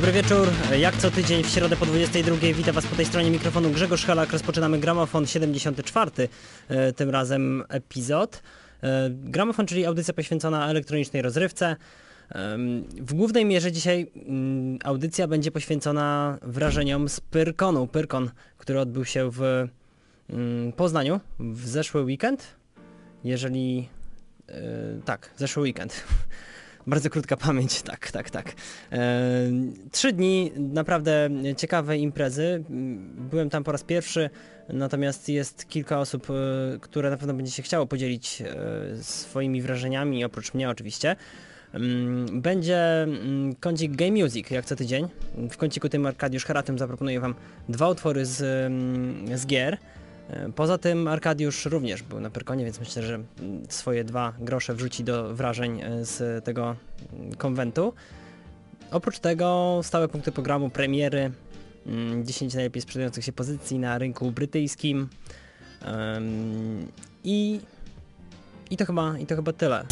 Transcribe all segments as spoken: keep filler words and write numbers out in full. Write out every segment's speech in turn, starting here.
Dobry wieczór, jak co tydzień w środę po dwudziestej drugiej witam Was po tej stronie mikrofonu Grzegorz Halak. Rozpoczynamy Gramofon siedemdziesiąty czwarty, tym razem epizod. Gramofon, czyli audycja poświęcona elektronicznej rozrywce. W głównej mierze dzisiaj audycja będzie poświęcona wrażeniom z Pyrkonu. Pyrkon, który odbył się w Poznaniu w zeszły weekend. Jeżeli... tak, zeszły weekend. Bardzo krótka pamięć, tak, tak, tak. Trzy dni naprawdę ciekawej imprezy. Byłem tam po raz pierwszy, natomiast jest kilka osób, które na pewno będzie się chciało podzielić swoimi wrażeniami, oprócz mnie oczywiście. Będzie kącik Game Music, jak co tydzień. W kąciku tym Arkadiusz Haratym zaproponuje Wam dwa utwory z, z gier. Poza tym Arkadiusz również był na Pyrkonie, więc myślę, że swoje dwa grosze wrzuci do wrażeń z tego konwentu. Oprócz tego stałe punkty programu, premiery, dziesięć najlepiej sprzedających się pozycji na rynku brytyjskim i, i, to, chyba, i to chyba tyle.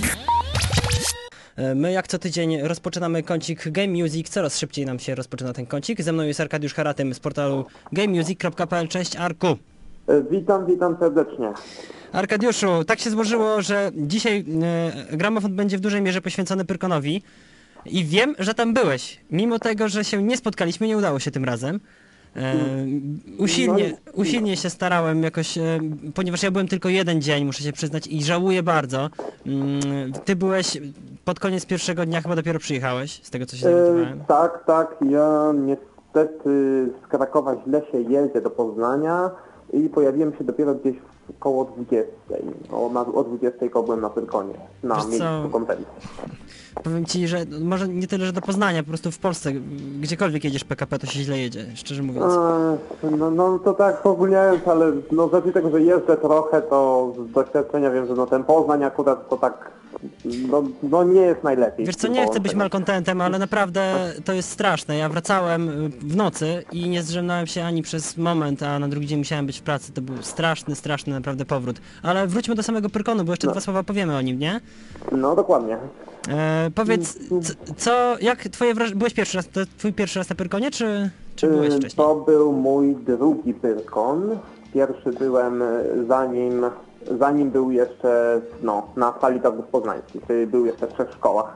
My jak co tydzień rozpoczynamy kącik Game Music, coraz szybciej nam się rozpoczyna ten kącik. Ze mną jest Arkadiusz Haratym z portalu game music kropka p l. Cześć Arku! Witam, witam serdecznie. Arkadiuszu, tak się złożyło, że dzisiaj e, Gramofon będzie w dużej mierze poświęcony Pyrkonowi i wiem, że tam byłeś. Mimo tego, że się nie spotkaliśmy, nie udało się tym razem. E, usilnie, usilnie się starałem jakoś, e, ponieważ ja byłem tylko jeden dzień, muszę się przyznać, i żałuję bardzo. Mm, ty byłeś pod koniec pierwszego dnia, chyba dopiero przyjechałeś, z tego co się dowiedziałem. E, tak, tak, ja niestety z Krakowa źle się jedzie do Poznania i pojawiłem się dopiero gdzieś koło dwudziestej. O, na, o dwudziestej koło byłem na Pyrkonie, na miejscu konwencji. Powiem Ci, że może nie tyle, że do Poznania, po prostu w Polsce, gdziekolwiek jedziesz P K P, to się źle jedzie, szczerze mówiąc. E, no, no to tak ogólnie, ale no z racji tego, że jeżdżę trochę, to z doświadczenia wiem, że no ten Poznań akurat to tak no, no nie jest najlepiej. Wiesz co, nie chcę być malkontentem, ale naprawdę to jest straszne. Ja wracałem w nocy i nie zdrzemnąłem się ani przez moment, a na drugi dzień musiałem być w pracy. To był straszny, straszny naprawdę powrót. Ale wróćmy do samego Pyrkonu, bo jeszcze no. dwa słowa powiemy o nim, nie? No dokładnie. E, powiedz, co, jak twoje wrażenie, byłeś pierwszy raz, to twój pierwszy raz na Pyrkonie, czy, czy byłeś wcześniej? To był mój drugi Pyrkon. Pierwszy byłem zanim, zanim był jeszcze no, na sali targów poznańskich, czyli był jeszcze w trzech szkołach.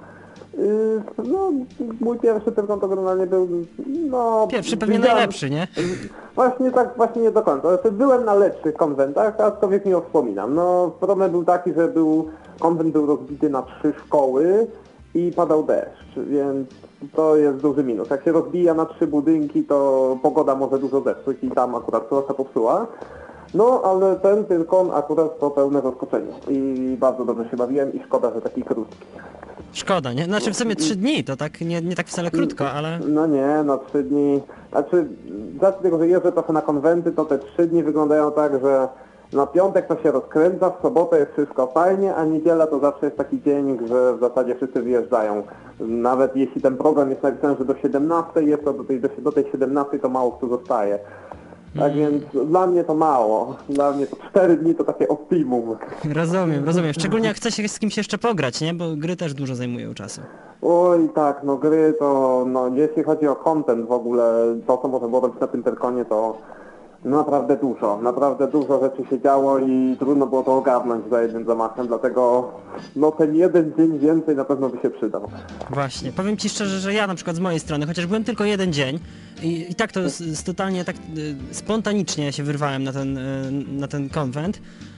No, mój pierwszy Pyrkon to generalnie był, no... Pierwszy pewnie widziałem, najlepszy, nie? Właśnie tak, właśnie nie do końca. Byłem na lepszych konwentach, aczkolwiek nie wspominam. No, problem był taki, że był, konwent był rozbity na trzy szkoły i padał deszcz, więc to jest duży minus. Jak się rozbija na trzy budynki, to pogoda może dużo zepsuć i tam akurat trochę popsuła. No, ale ten Pyrkon akurat to pełne zaskoczenie i bardzo dobrze się bawiłem i szkoda, że taki krótki. Szkoda, nie? Znaczy w sumie trzy dni, to tak nie, nie tak wcale krótko, ale... No nie, no trzy dni... Znaczy, z racji tego, że jeżdżę trochę na konwenty, to te trzy dni wyglądają tak, że na piątek to się rozkręca, w sobotę jest wszystko fajnie, a niedziela to zawsze jest taki dzień, że w zasadzie wszyscy wyjeżdżają. Nawet jeśli ten program jest napisany, że do siedemnastej jest, to do tej, do tej siedemnastej to mało kto zostaje. Tak więc dla mnie to mało. Dla mnie to cztery dni to takie optimum. Rozumiem, rozumiem. Szczególnie jak chce się z kimś jeszcze pograć, nie? Bo gry też dużo zajmują czasu. Oj tak, no gry to, no jeśli chodzi o content w ogóle, to co można było robić na tym Pyrkonie, to naprawdę dużo. Naprawdę dużo rzeczy się działo i trudno było to ogarnąć za jednym zamachem, dlatego no ten jeden dzień więcej na pewno by się przydał. Właśnie. Powiem Ci szczerze, że ja na przykład z mojej strony, chociaż byłem tylko jeden dzień i, i tak to z, z totalnie tak y, spontanicznie się wyrwałem na ten, y, na ten konwent,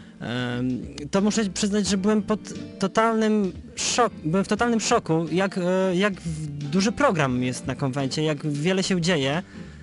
y, to muszę przyznać, że byłem pod totalnym szok, byłem w totalnym szoku, jak, y, jak duży program jest na konwencie, jak wiele się dzieje.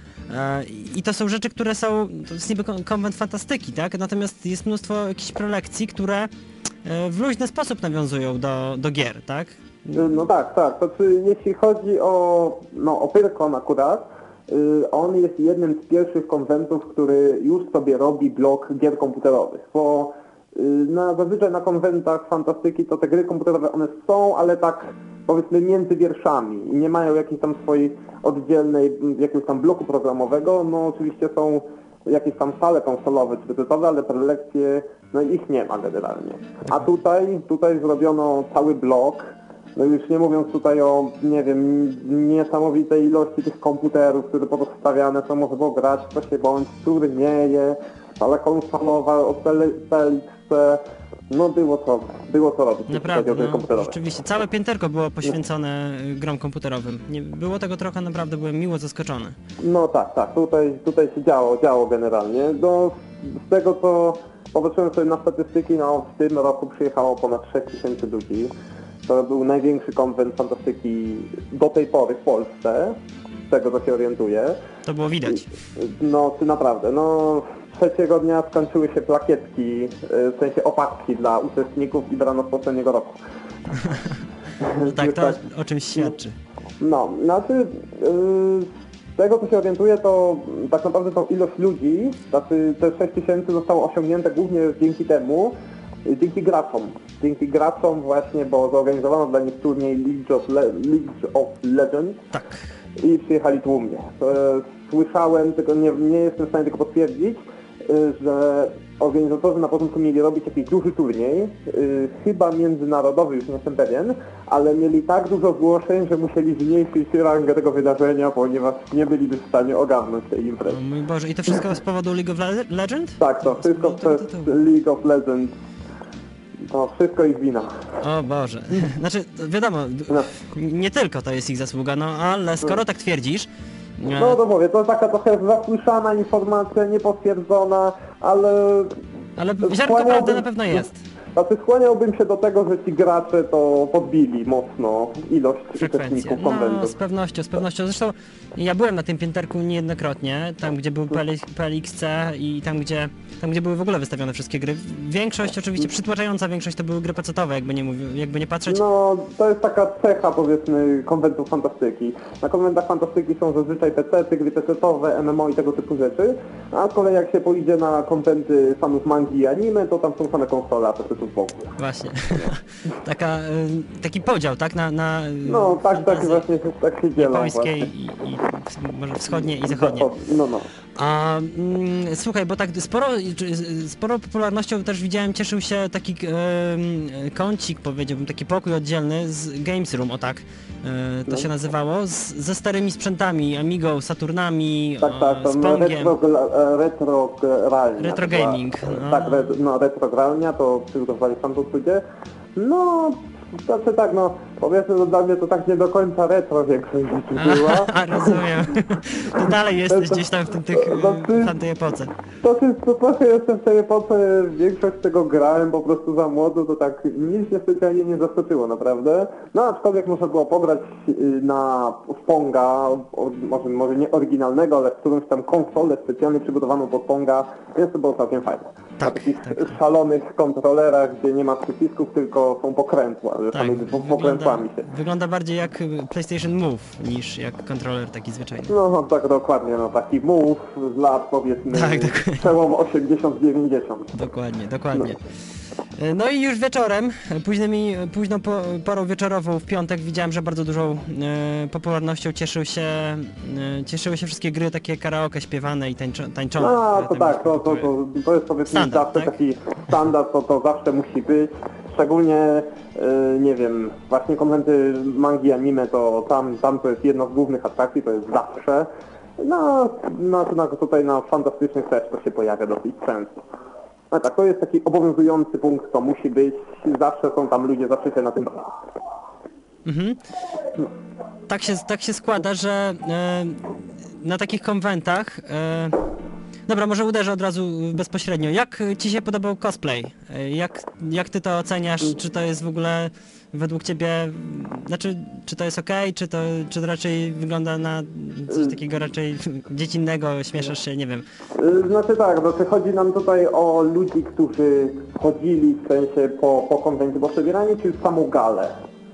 I to są rzeczy, które są, to jest niby konwent fantastyki, tak? Natomiast jest mnóstwo jakichś prelekcji, które w luźny sposób nawiązują do, do gier, tak? No tak, tak. To czy jeśli chodzi o, no, o Pyrkon akurat, yy, on jest jednym z pierwszych konwentów, który już sobie robi blok gier komputerowych, bo yy, na, zazwyczaj na konwentach fantastyki to te gry komputerowe one są, ale tak powiedzmy między wierszami i nie mają jakiejś tam swojej oddzielnej, jakiegoś tam bloku programowego. No oczywiście są jakieś tam sale konsolowe czy dyskowe, ale prelekcje, no ich nie ma generalnie. A tutaj, tutaj zrobiono cały blok No już nie mówiąc tutaj o, nie wiem, niesamowitej ilości tych komputerów, które podstawiane są, można było grać w co się bądź, turnieje, sala konsolowa od P L X C, no było co, było co robić. Naprawdę, no, rzeczywiście. Całe pięterko było poświęcone grom komputerowym. Nie, było tego trochę, naprawdę byłem miło zaskoczony. No tak, tak, tutaj, tutaj się działo, działo generalnie. No, z tego co popatrzyłem sobie na statystyki, no w tym roku przyjechało ponad sześć tysięcy ludzi. To był największy konwent fantastyki do tej pory w Polsce, z tego co się orientuję. To było widać. No, czy naprawdę, no trzeciego dnia skończyły się plakietki, w sensie opaski dla uczestników i brano z poprzedniego roku. No tak, to o czymś świadczy. No, znaczy yy, z tego co się orientuję, to tak naprawdę tą ilość ludzi, znaczy te sześć tysięcy zostało osiągnięte głównie dzięki temu, dzięki graczom. Dzięki graczom właśnie, bo zorganizowano dla nich turniej League of, Le League of Legends. Tak. I przyjechali tłumnie. Słyszałem, tylko nie, nie jestem w stanie tego potwierdzić, że organizatorzy na początku mieli robić jakiś duży turniej, chyba międzynarodowy, już nie jestem pewien, ale mieli tak dużo zgłoszeń, że musieli zmniejszyć rangę tego wydarzenia, ponieważ nie byliby w stanie ogarnąć tej imprezy. O mój Boże, i to wszystko z powodu League of Le Legends? Tak, to wszystko przez League of Legends. To wszystko ich wina. O Boże. Znaczy, wiadomo, no. nie tylko to jest ich zasługa, no ale skoro tak twierdzisz... No to mówię, to taka trochę zasłyszana informacja, niepotwierdzona, ale... Ale ziarnko prawdy na pewno jest. Znaczy skłaniałbym się do tego, że ci gracze to podbili mocno ilość uczestników konwentu. No z pewnością, z pewnością. Zresztą ja byłem na tym pięterku niejednokrotnie, tam gdzie był P L X C i tam gdzie, tam gdzie były w ogóle wystawione wszystkie gry. Większość, oczywiście przytłaczająca większość to były gry pecetowe, jakby nie, mówił, jakby nie patrzeć. No to jest taka cecha powiedzmy konwentów fantastyki. Na konwentach fantastyki są zazwyczaj pecety, gry pecetowe, M M O i tego typu rzeczy, a z kolei jak się pójdzie na konwenty fanów mangi i anime, to tam są same konsole, a pecetów w ogóle. Właśnie. Taka, taki podział, tak? Na, na no tak, tak właśnie tak się dzielą. Japońskie i, i może wschodnie i zachodnie. No, no. A mm, słuchaj, bo tak sporo, sporo popularnością też widziałem, cieszył się taki e, kącik, powiedziałbym, taki pokój oddzielny z Games Room, o tak e, to no. się nazywało, z, ze starymi sprzętami, Amigą, Saturnami, tak, tak, z Pongiem. Retro, retro gralnia. Retro gaming. No. Tak, re, no retro gralnia, to przygotowali w tamtym studzie. No, znaczy tak, no powiedzmy, że dla mnie to tak nie do końca retro większość rzeczy była. A, rozumiem. To dalej jesteś to, gdzieś tam w, tym, tych, no, ty, w tamtej epoce. To, to, to trochę jestem w tej epoce, większość tego grałem po prostu za młodo, to tak nic mnie specjalnie nie zaskoczyło, naprawdę. No aczkolwiek można było pograć na w Ponga, może, może nie oryginalnego, ale w którąś tam konsolę specjalnie przygotowaną pod Ponga, więc to było całkiem fajne. Tak, na takich tak. szalonych kontrolerach, gdzie nie ma przycisków, tylko są pokrętła, że tak, pomiędzy pokrętłami się. Wygląda bardziej jak PlayStation Move niż jak kontroler taki zwyczajny. No tak dokładnie, no taki Move z lat powiedzmy tak, przełom osiemdziesiąt dziewięćdziesiąt. Dokładnie, dokładnie. No. No i już wieczorem, późnymi, późną porą wieczorową w piątek widziałem, że bardzo dużą e, popularnością cieszył się, e, cieszyły się wszystkie gry takie karaoke śpiewane i tańczo, tańczone. No to tak, to, to, to, to jest powiedzmy standard, zawsze tak? taki standard, to, to zawsze musi być. Szczególnie, yy, nie wiem, właśnie konwenty mangi anime, to tam, tam to jest jedna z głównych atrakcji, to jest zawsze. No, no, no tutaj na fantastycznych też to się pojawia dosyć często. No tak, to jest taki obowiązujący punkt, to musi być, zawsze są tam ludzie, zawsze się na tym bawią. Mhm. No. Tak się, tak się składa, że e, na takich konwentach... E, Dobra, może uderzę od razu bezpośrednio. Jak ci się podobał cosplay? Jak, jak ty to oceniasz? Czy to jest w ogóle według ciebie, znaczy, czy to jest okej, czy to, czy to raczej wygląda na coś takiego raczej dziecinnego, śmieszasz się, nie wiem. Znaczy tak, znaczy chodzi nam tutaj o ludzi, którzy chodzili w sensie po, po konwencie, bo przebierani czy samą galę?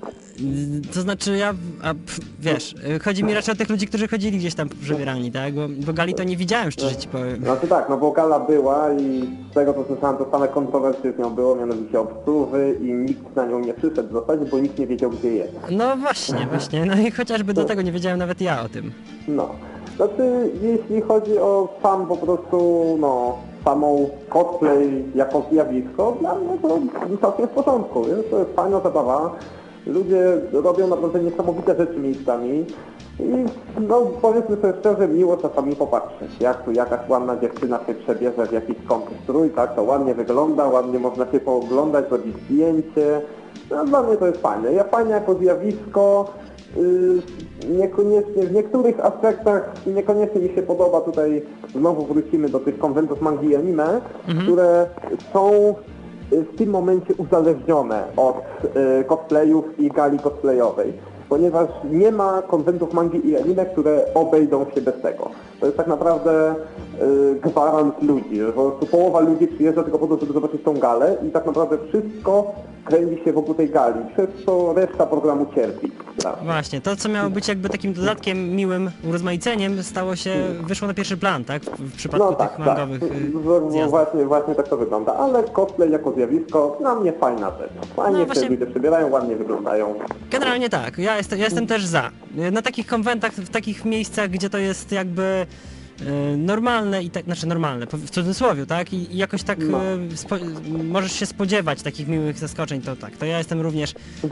To znaczy ja, a, pf, wiesz, chodzi mi raczej o tych ludzi, którzy chodzili gdzieś tam przebierani, tak? Bo, bo gali to nie widziałem, szczerze ci powiem. Znaczy tak, no bo gala była i z tego co słyszałem, to same kontrowersje z nią było, mianowicie obsuwy i nikt na nią nie przyszedł w zasadzie, bo nikt nie wiedział gdzie jest. No właśnie, właśnie, no i chociażby do tego nie wiedziałem nawet ja o tym. No, znaczy jeśli chodzi o sam po prostu, no, samą cosplay jako zjawisko, dla mnie to całkiem w porządku, więc to jest fajna zabawa. Ludzie robią naprawdę niesamowite rzeczy miejscami i no powiedzmy sobie szczerze, miło czasami popatrzeć, jak tu jakaś ładna dziewczyna się przebierze w jakiś skąpy strój, tak, to ładnie wygląda, ładnie można się pooglądać, zrobić zdjęcie. No, dla mnie to jest fajne. Ja fajne jako zjawisko, yy, niekoniecznie, w niektórych aspektach niekoniecznie mi się podoba, tutaj znowu wrócimy do tych konwentów mangi i anime, mhm. które są w tym momencie uzależnione od y, cosplayów i gali cosplayowej, ponieważ nie ma konwentów mangi i anime, które obejdą się bez tego. To jest tak naprawdę y, gwarant ludzi, że po prostu połowa ludzi przyjeżdża tylko po to, żeby zobaczyć tą galę i tak naprawdę wszystko kręci się wokół tej gali, przez co reszta programu cierpi. Tak. Właśnie, to co miało być jakby takim dodatkiem, miłym urozmaiceniem, stało się, wyszło na pierwszy plan, tak? W przypadku no, tak, tych mangowych tak. zjazdów. Właśnie, właśnie tak to wygląda, ale cosplay jako zjawisko dla mnie fajna rzecz. Fajnie No, się właśnie... ludzie przybierają, ładnie wyglądają. Generalnie tak, ja jestem, ja jestem też za. Na takich konwentach, w takich miejscach, gdzie to jest jakby normalne i tak, znaczy normalne, w cudzysłowie, tak? I, i jakoś tak no. spo, możesz się spodziewać takich miłych zaskoczeń, to tak, to ja jestem również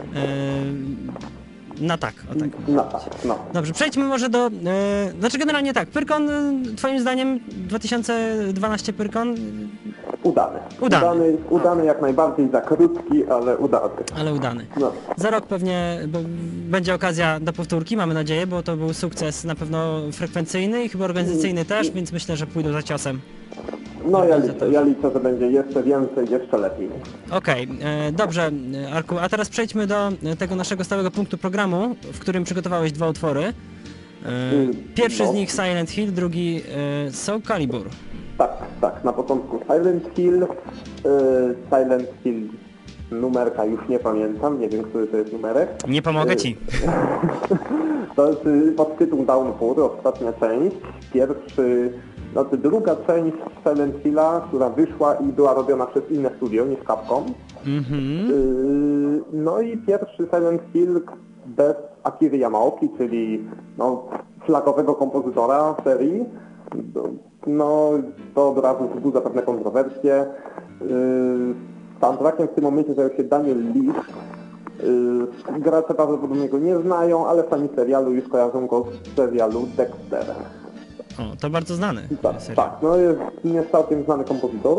e, na tak, o tak. No tak, no. Dobrze, przejdźmy może do, e, znaczy generalnie tak, Pyrkon, twoim zdaniem dwa tysiące dwanaście Pyrkon? Udany. Udany. Udany, udany jak najbardziej, za krótki, ale udany. Ale udany. No. Za rok pewnie bo będzie okazja do powtórki, mamy nadzieję, bo to był sukces na pewno frekwencyjny i chyba organizacyjny też, więc myślę, że pójdą za ciosem. No ja liczę, ja liczę, że będzie jeszcze więcej, jeszcze lepiej. Okej, okay, dobrze Arku, a teraz przejdźmy do tego naszego stałego punktu programu, w którym przygotowałeś dwa utwory. Pierwszy no. z nich Silent Hill, drugi Soul Calibur. Tak, tak, na początku Silent Hill, yy, Silent Hill numerka już nie pamiętam, nie wiem, który to jest numerek. Nie pomogę ci. To jest yy, podtytuł Downpour, ostatnia część, pierwszy, znaczy druga część Silent Hilla, która wyszła i była robiona przez inne studio niż Capcom. Mm-hmm. Yy, no i pierwszy Silent Hill bez Akiry Yamaoki, czyli no, flagowego kompozytora serii. No, to od razu wzbudza pewne kontrowersje. Yy, soundtrackiem w tym momencie zajął się Daniel Lee. Yy, gracze prawdopodobnie go nie znają, ale fani serialu już kojarzą go z serialu Dexter. O, to bardzo znany. Tak, tak, no jest nie całkiem znany kompozytor.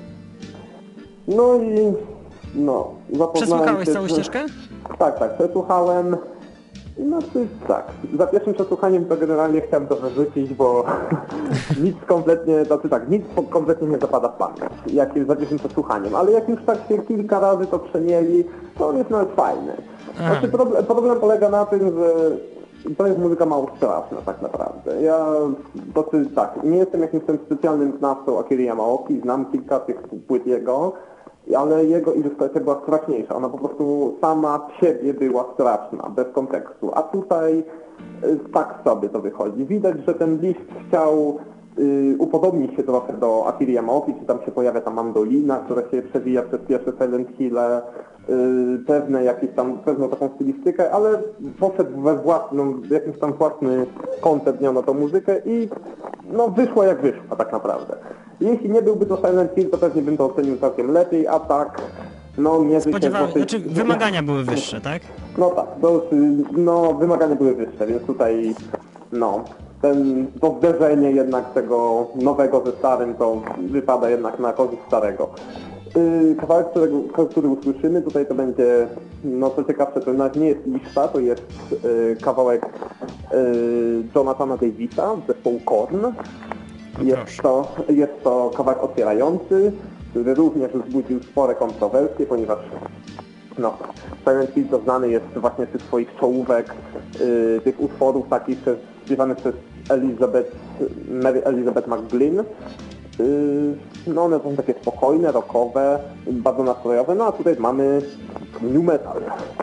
No i no, Przesłuchałeś się, całą że... ścieżkę? Tak, tak, przesłuchałem. Znaczy tak, za pierwszym przesłuchaniem to generalnie chciałem to wyrzucić, bo nic kompletnie, znaczy tak, nic kompletnie nie zapada w pamięć, jak jest za pierwszym przesłuchaniem, ale jak już tak się kilka razy to przemieli, to on jest nawet fajny. Znaczy problem, problem polega na tym, że to jest muzyka mało straszna tak naprawdę. Ja dosyć tak, nie jestem jakimś tym specjalnym znawcą Akiry Yamaoki, znam kilka tych płyt jego, ale jego ilustracja była straszniejsza. Ona po prostu sama w siebie była straszna, bez kontekstu. A tutaj y, tak sobie to wychodzi. Widać, że ten list chciał y, upodobnić się trochę do Akiry Yamaoki, czy tam się pojawia ta mandolina, która się przewija przez pierwsze Silent Hill'e, y, pewne jakieś tam, pewną taką stylistykę, ale poszedł we własną, w jakiś tam własny koncept miał na tą muzykę i no wyszło jak wyszło tak naprawdę. Jeśli nie byłby to Silent Hill, to pewnie bym to ocenił całkiem lepiej, a tak, no mierzy się... Spodziewa... dosyć... Znaczy wymagania były wyższe, tak? No tak, to, no wymagania były wyższe, więc tutaj, no, ten, to zderzenie jednak tego nowego ze starym, to wypada jednak na korzyść starego. Yy, kawałek, którego, który usłyszymy, tutaj to będzie, no co ciekawsze, to nawet nie jest lista, to jest yy, kawałek yy, Jonathana Davisa z zespołu Korn. Jest to, jest to kawałek otwierający, który również wzbudził spore kontrowersje, ponieważ no, Silent Hill to znany jest właśnie z tych swoich czołówek, yy, tych utworów takich przez, śpiewanych przez Elizabeth, Mary Elizabeth McGlynn. Yy, no one są takie spokojne, rockowe, bardzo nastrojowe, no a tutaj mamy new metal.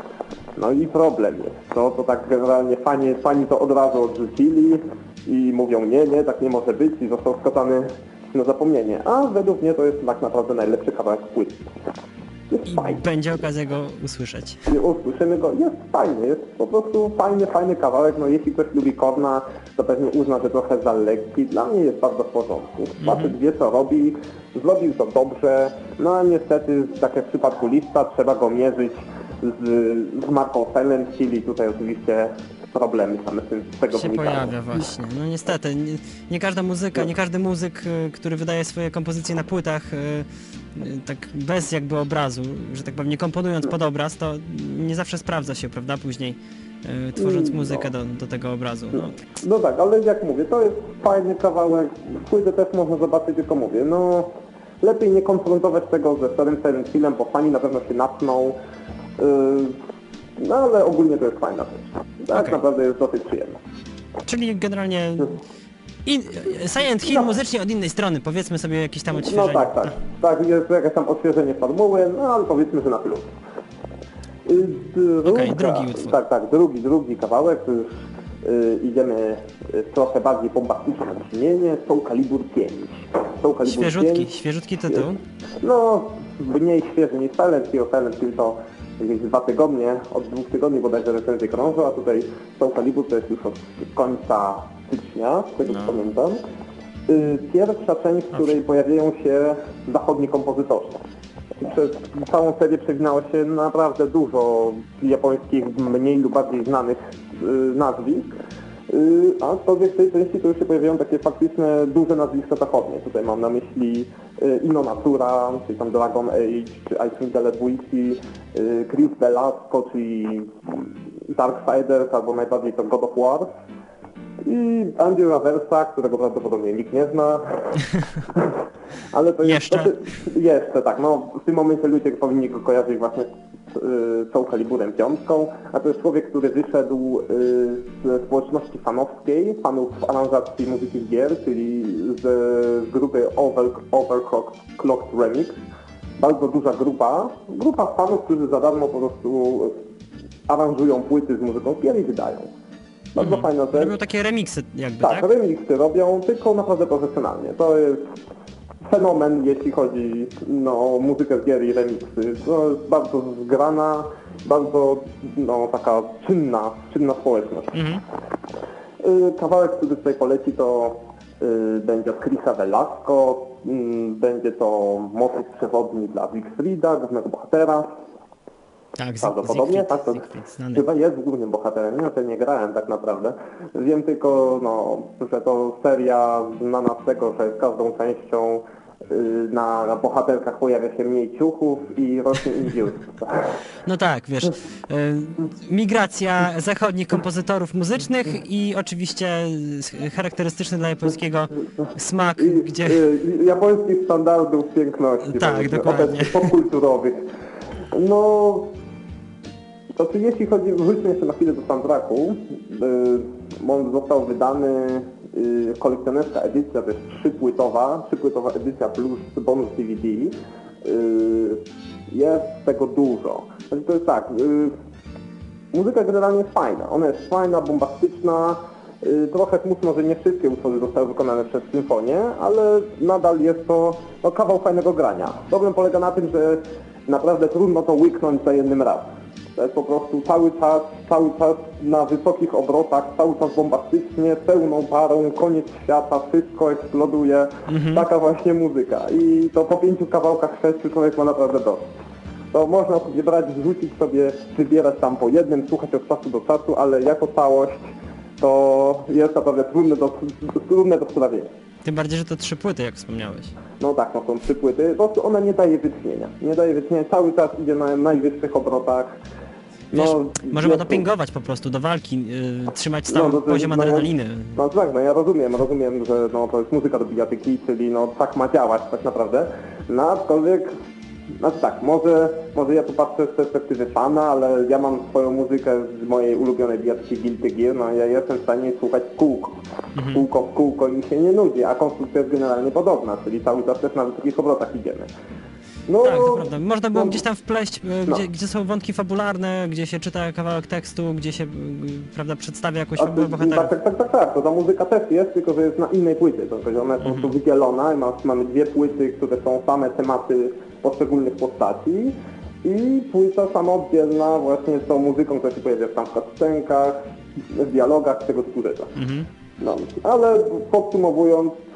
No i problem jest, to, to tak generalnie fani, fani to od razu odrzucili i mówią nie, nie, tak nie może być i został skazany na zapomnienie, a według mnie to jest tak naprawdę najlepszy kawałek płyty. Jest I fajny. Będzie okazja go usłyszeć. I usłyszymy go, jest fajny, jest po prostu fajny, fajny kawałek, no jeśli ktoś lubi Korna, to pewnie uzna, że trochę za lekki, dla mnie jest bardzo w porządku. Facet wie co robi, zrobił to dobrze, no a niestety, tak jak w przypadku Lista, trzeba go mierzyć z, z marką Silent Hill i tutaj oczywiście problemy same z tego się wynikają. pojawia właśnie. No niestety, nie, nie każda muzyka, nie każdy muzyk, y, który wydaje swoje kompozycje na płytach y, y, tak bez jakby obrazu, że tak powiem, nie komponując pod obraz, to nie zawsze sprawdza się, prawda, później y, tworząc muzykę do, do tego obrazu. No. No tak, ale jak mówię, to jest fajny kawałek, płytę też można zobaczyć, tylko mówię, no lepiej nie konfrontować tego ze starym Silent Hillem, bo fani na pewno się natną, yy, no ale ogólnie to jest fajna rzecz. Tak Okay. naprawdę jest dosyć przyjemna. Czyli generalnie in, Silent Hill muzycznie od innej strony, powiedzmy sobie jakieś tam odświeżenie. No tak, tak, tak, jest jakieś tam odświeżenie formuły, no ale powiedzmy, że na plus. Druga, Okej, drugi utwór. Tak, tak, drugi, drugi kawałek, już yy, idziemy w trochę bardziej bombastyczne brzmienie, Soul Calibur pięć. Soul Calibur Świeżutki, pięć, świeżutki tytuł. no, mniej świeży niż Silent Hill, Silent Hill to jakieś dwa tygodnie, od dwóch tygodni bodajże recenzje krążą, a tutaj Soul Calibur to jest już od końca stycznia, z tego co No. pamiętam. Yy, Pierwsza część, w której pojawiają się zachodni kompozytorzy. Przez całą serię przewinęło się naprawdę dużo japońskich, mniej lub bardziej znanych yy, nazwisk, yy, a w tej części to już się pojawiają takie faktyczne duże nazwiska zachodnie. Tutaj mam na myśli yy, Ino Natura, czyli tam Dragon Age, czy Ice Middle Dwójki, yy, Chris Velasco, czyli Darksiders, albo najbardziej to God of War. I Andrew Raversa, którego prawdopodobnie nikt nie zna. Ale to jest... Jeszcze? Znaczy, jeszcze, tak. No, w tym momencie ludzie powinni go kojarzyć właśnie z y, Soul Caliburem piątką, a to jest człowiek, który wyszedł y, z społeczności fanowskiej, fanów aranżacji muzyki z gier, czyli z, z grupy Over, Overclocked Remix. Bardzo duża grupa. Grupa fanów, którzy za darmo po prostu aranżują płyty z muzyką z gier i wydają. Bardzo mhm. fajna rzecz. Robią takie remiksy jakby, tak? Tak, remiksy robią, tylko naprawdę profesjonalnie. To jest fenomen, jeśli chodzi no, o muzykę z gier i remiksy. To jest bardzo zgrana, bardzo no, taka czynna, czynna społeczność. Mhm. Kawałek, który tutaj poleci, to y, będzie od Chrisa Velasco, y, będzie to motyw przewodni dla Siegfrieda, głównego bohatera. Tak, prawdopodobnie, Siegfried, tak, to Siegfried, chyba jest głównym bohaterem, ja to nie grałem tak naprawdę. Wiem tylko, no, że to seria znana z tego, że z każdą częścią yy, na, na bohaterkach pojawia się mniej ciuchów i rośnie im biust. No tak, wiesz, y, migracja zachodnich kompozytorów muzycznych i oczywiście charakterystyczny dla japońskiego smak, I, gdzie... Yy, japońskich standardów piękności. Tak, dokładnie. Popkulturowych. No... To czy jeśli chodzi, wróćmy jeszcze na chwilę do soundtracku, yy, on został wydany, yy, kolekcjonerska edycja, to jest trzypłytowa, trzypłytowa edycja plus bonus D V D, yy, jest tego dużo. Znaczy to jest tak, yy, muzyka generalnie jest fajna, ona jest fajna, bombastyczna, yy, trochę smutno, że nie wszystkie utwory zostały wykonane przez symfonię, ale nadal jest to no, kawał fajnego grania. Problem polega na tym, że naprawdę trudno to łyknąć za jednym razem. To jest po prostu cały czas, cały czas na wysokich obrotach, cały czas bombastycznie, pełną parą, koniec świata, wszystko eksploduje. Mhm. Taka właśnie muzyka. I to po pięciu kawałkach sześciu człowiek ma naprawdę dość. To można sobie brać, wrzucić sobie, wybierać tam po jednym, słuchać od czasu do czasu, ale jako całość to jest naprawdę trudne do, trudne do sprawienia. Tym bardziej, że to trzy płyty, jak wspomniałeś. No tak, no są trzy płyty, po prostu ona nie daje wytchnienia. Nie daje wytchnienia, cały czas idzie na najwyższych obrotach. No, wiesz, możemy jest... dopingować po prostu do walki, yy, trzymać stały no, to, poziom no, adrenaliny. No tak, no ja rozumiem, rozumiem, że no, to jest muzyka do bijatyki, czyli no tak ma działać tak naprawdę. No aczkolwiek, znaczy tak, może, może ja tu patrzę z perspektywy fana, ale ja mam swoją muzykę z mojej ulubionej bijatyki Guilty Gear, no ja jestem w stanie słuchać w kółko. Mhm. Kółko w kółko i mi się nie nudzi, a konstrukcja jest generalnie podobna, czyli cały czas też na wysokich obrotach idziemy. No, tak, to prawda. Można było no, gdzieś tam wpleść, no. gdzie, gdzie są wątki fabularne, gdzie się czyta kawałek tekstu, gdzie się prawda, przedstawia jakąś fabułę bohatera. Tak, tak, tak, tak, to ta muzyka też jest, tylko że jest na innej płycie, to ona jest mm-hmm. po prostu wydzielona, mamy dwie płyty, które są same tematy poszczególnych postaci i płyta samooddzielna właśnie z tą muzyką, która się pojawia w tam w scenkach, w dialogach, tego typu rzeczy. Mm-hmm. No, ale podsumowując,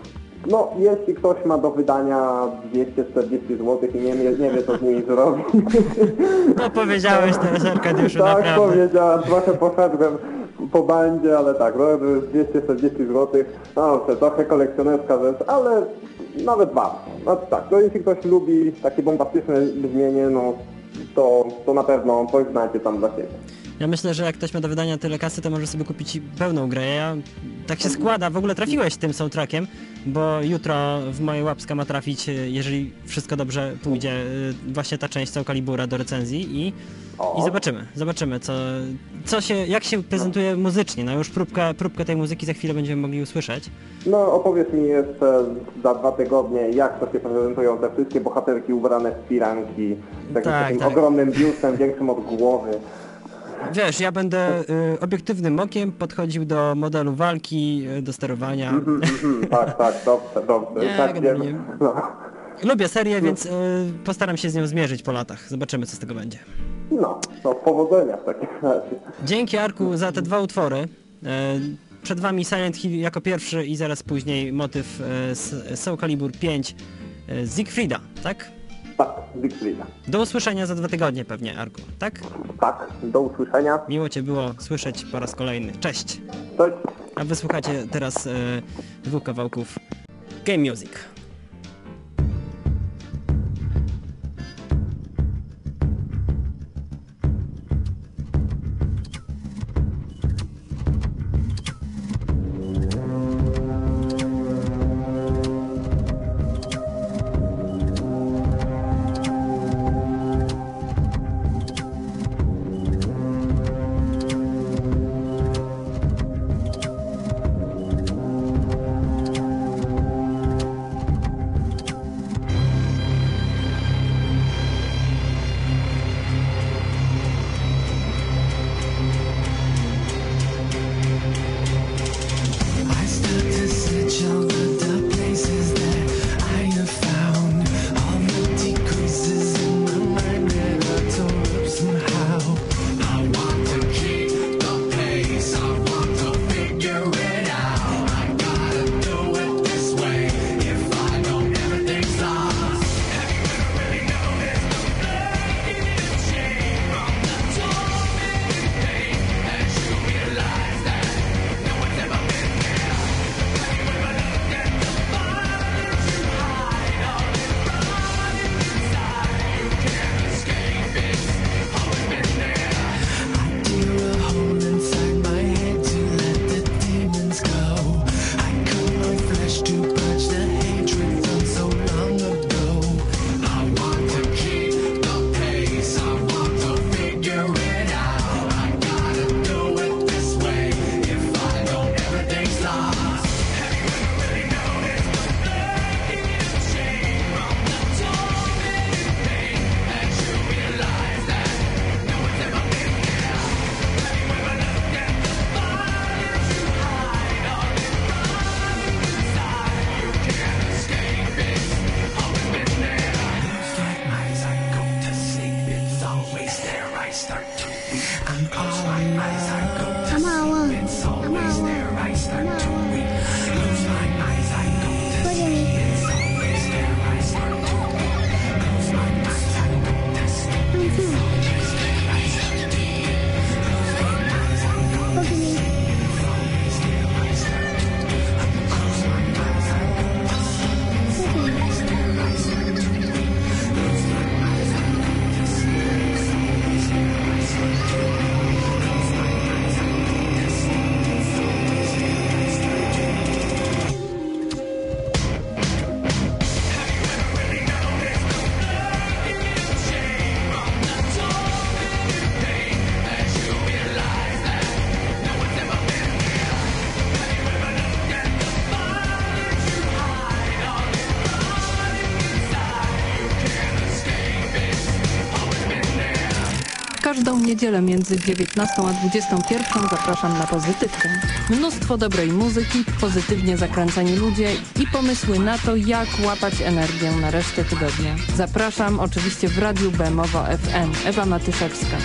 No, jeśli ktoś ma do wydania dwieście czterdzieści złotych i nie, nie, nie wie co z nimi zrobić. To powiedziałeś teraz, Arkadiuszu, tak, naprawdę. Tak, powiedziałem, trochę poszedłem po bandzie, ale tak, no, to jest dwieście czterdzieści złotych, no to trochę kolekcjonerska rzecz, ale nawet warto. Znaczy tak, to jeśli ktoś lubi takie bombastyczne brzmienie, no to, to na pewno coś znajdzie tam dla siebie. Ja myślę, że jak ktoś ma do wydania tyle kasy, to może sobie kupić pełną grę. Ja, tak się składa, w ogóle trafiłeś tym soundtrackiem, bo jutro w moje łapska ma trafić, jeżeli wszystko dobrze pójdzie, właśnie ta część Soul Calibura do recenzji i, i zobaczymy, zobaczymy co, co się, jak się prezentuje muzycznie. No już próbkę, próbkę tej muzyki za chwilę będziemy mogli usłyszeć. No opowiedz mi jeszcze za dwa tygodnie, jak to się prezentują te wszystkie bohaterki ubrane w firanki, z takim, Tak, takim tak. ogromnym biustem, większym od głowy. Wiesz, ja będę y, obiektywnym okiem podchodził do modelu walki, y, do sterowania. Mm, mm, tak, tak, dobrze, dobrze. Nie, tak, generalnie- wiem. No. Lubię serię, więc y, postaram się z nią zmierzyć po latach. Zobaczymy, co z tego będzie. no, to powodzenia w takim razie. Dzięki, Arku, za te dwa utwory. Y, przed wami Silent Hill jako pierwszy i zaraz później motyw y, z Soul Calibur pięć y, Siegfrieda, tak? Tak, Siegfrieda. Do usłyszenia za dwa tygodnie pewnie, Arku, tak? Tak, do usłyszenia. Miło Cię było słyszeć po raz kolejny. Cześć! Cześć. A wysłuchacie teraz y, dwóch kawałków Game Music. Każdą niedzielę między dziewiętnastą a dwudziestą pierwszą zapraszam na Pozytywkę. Mnóstwo dobrej muzyki, pozytywnie zakręcani ludzie i pomysły na to, jak łapać energię na resztę tygodnia. Zapraszam oczywiście w Radiu Bemowo F M. Ewa Matyszewska.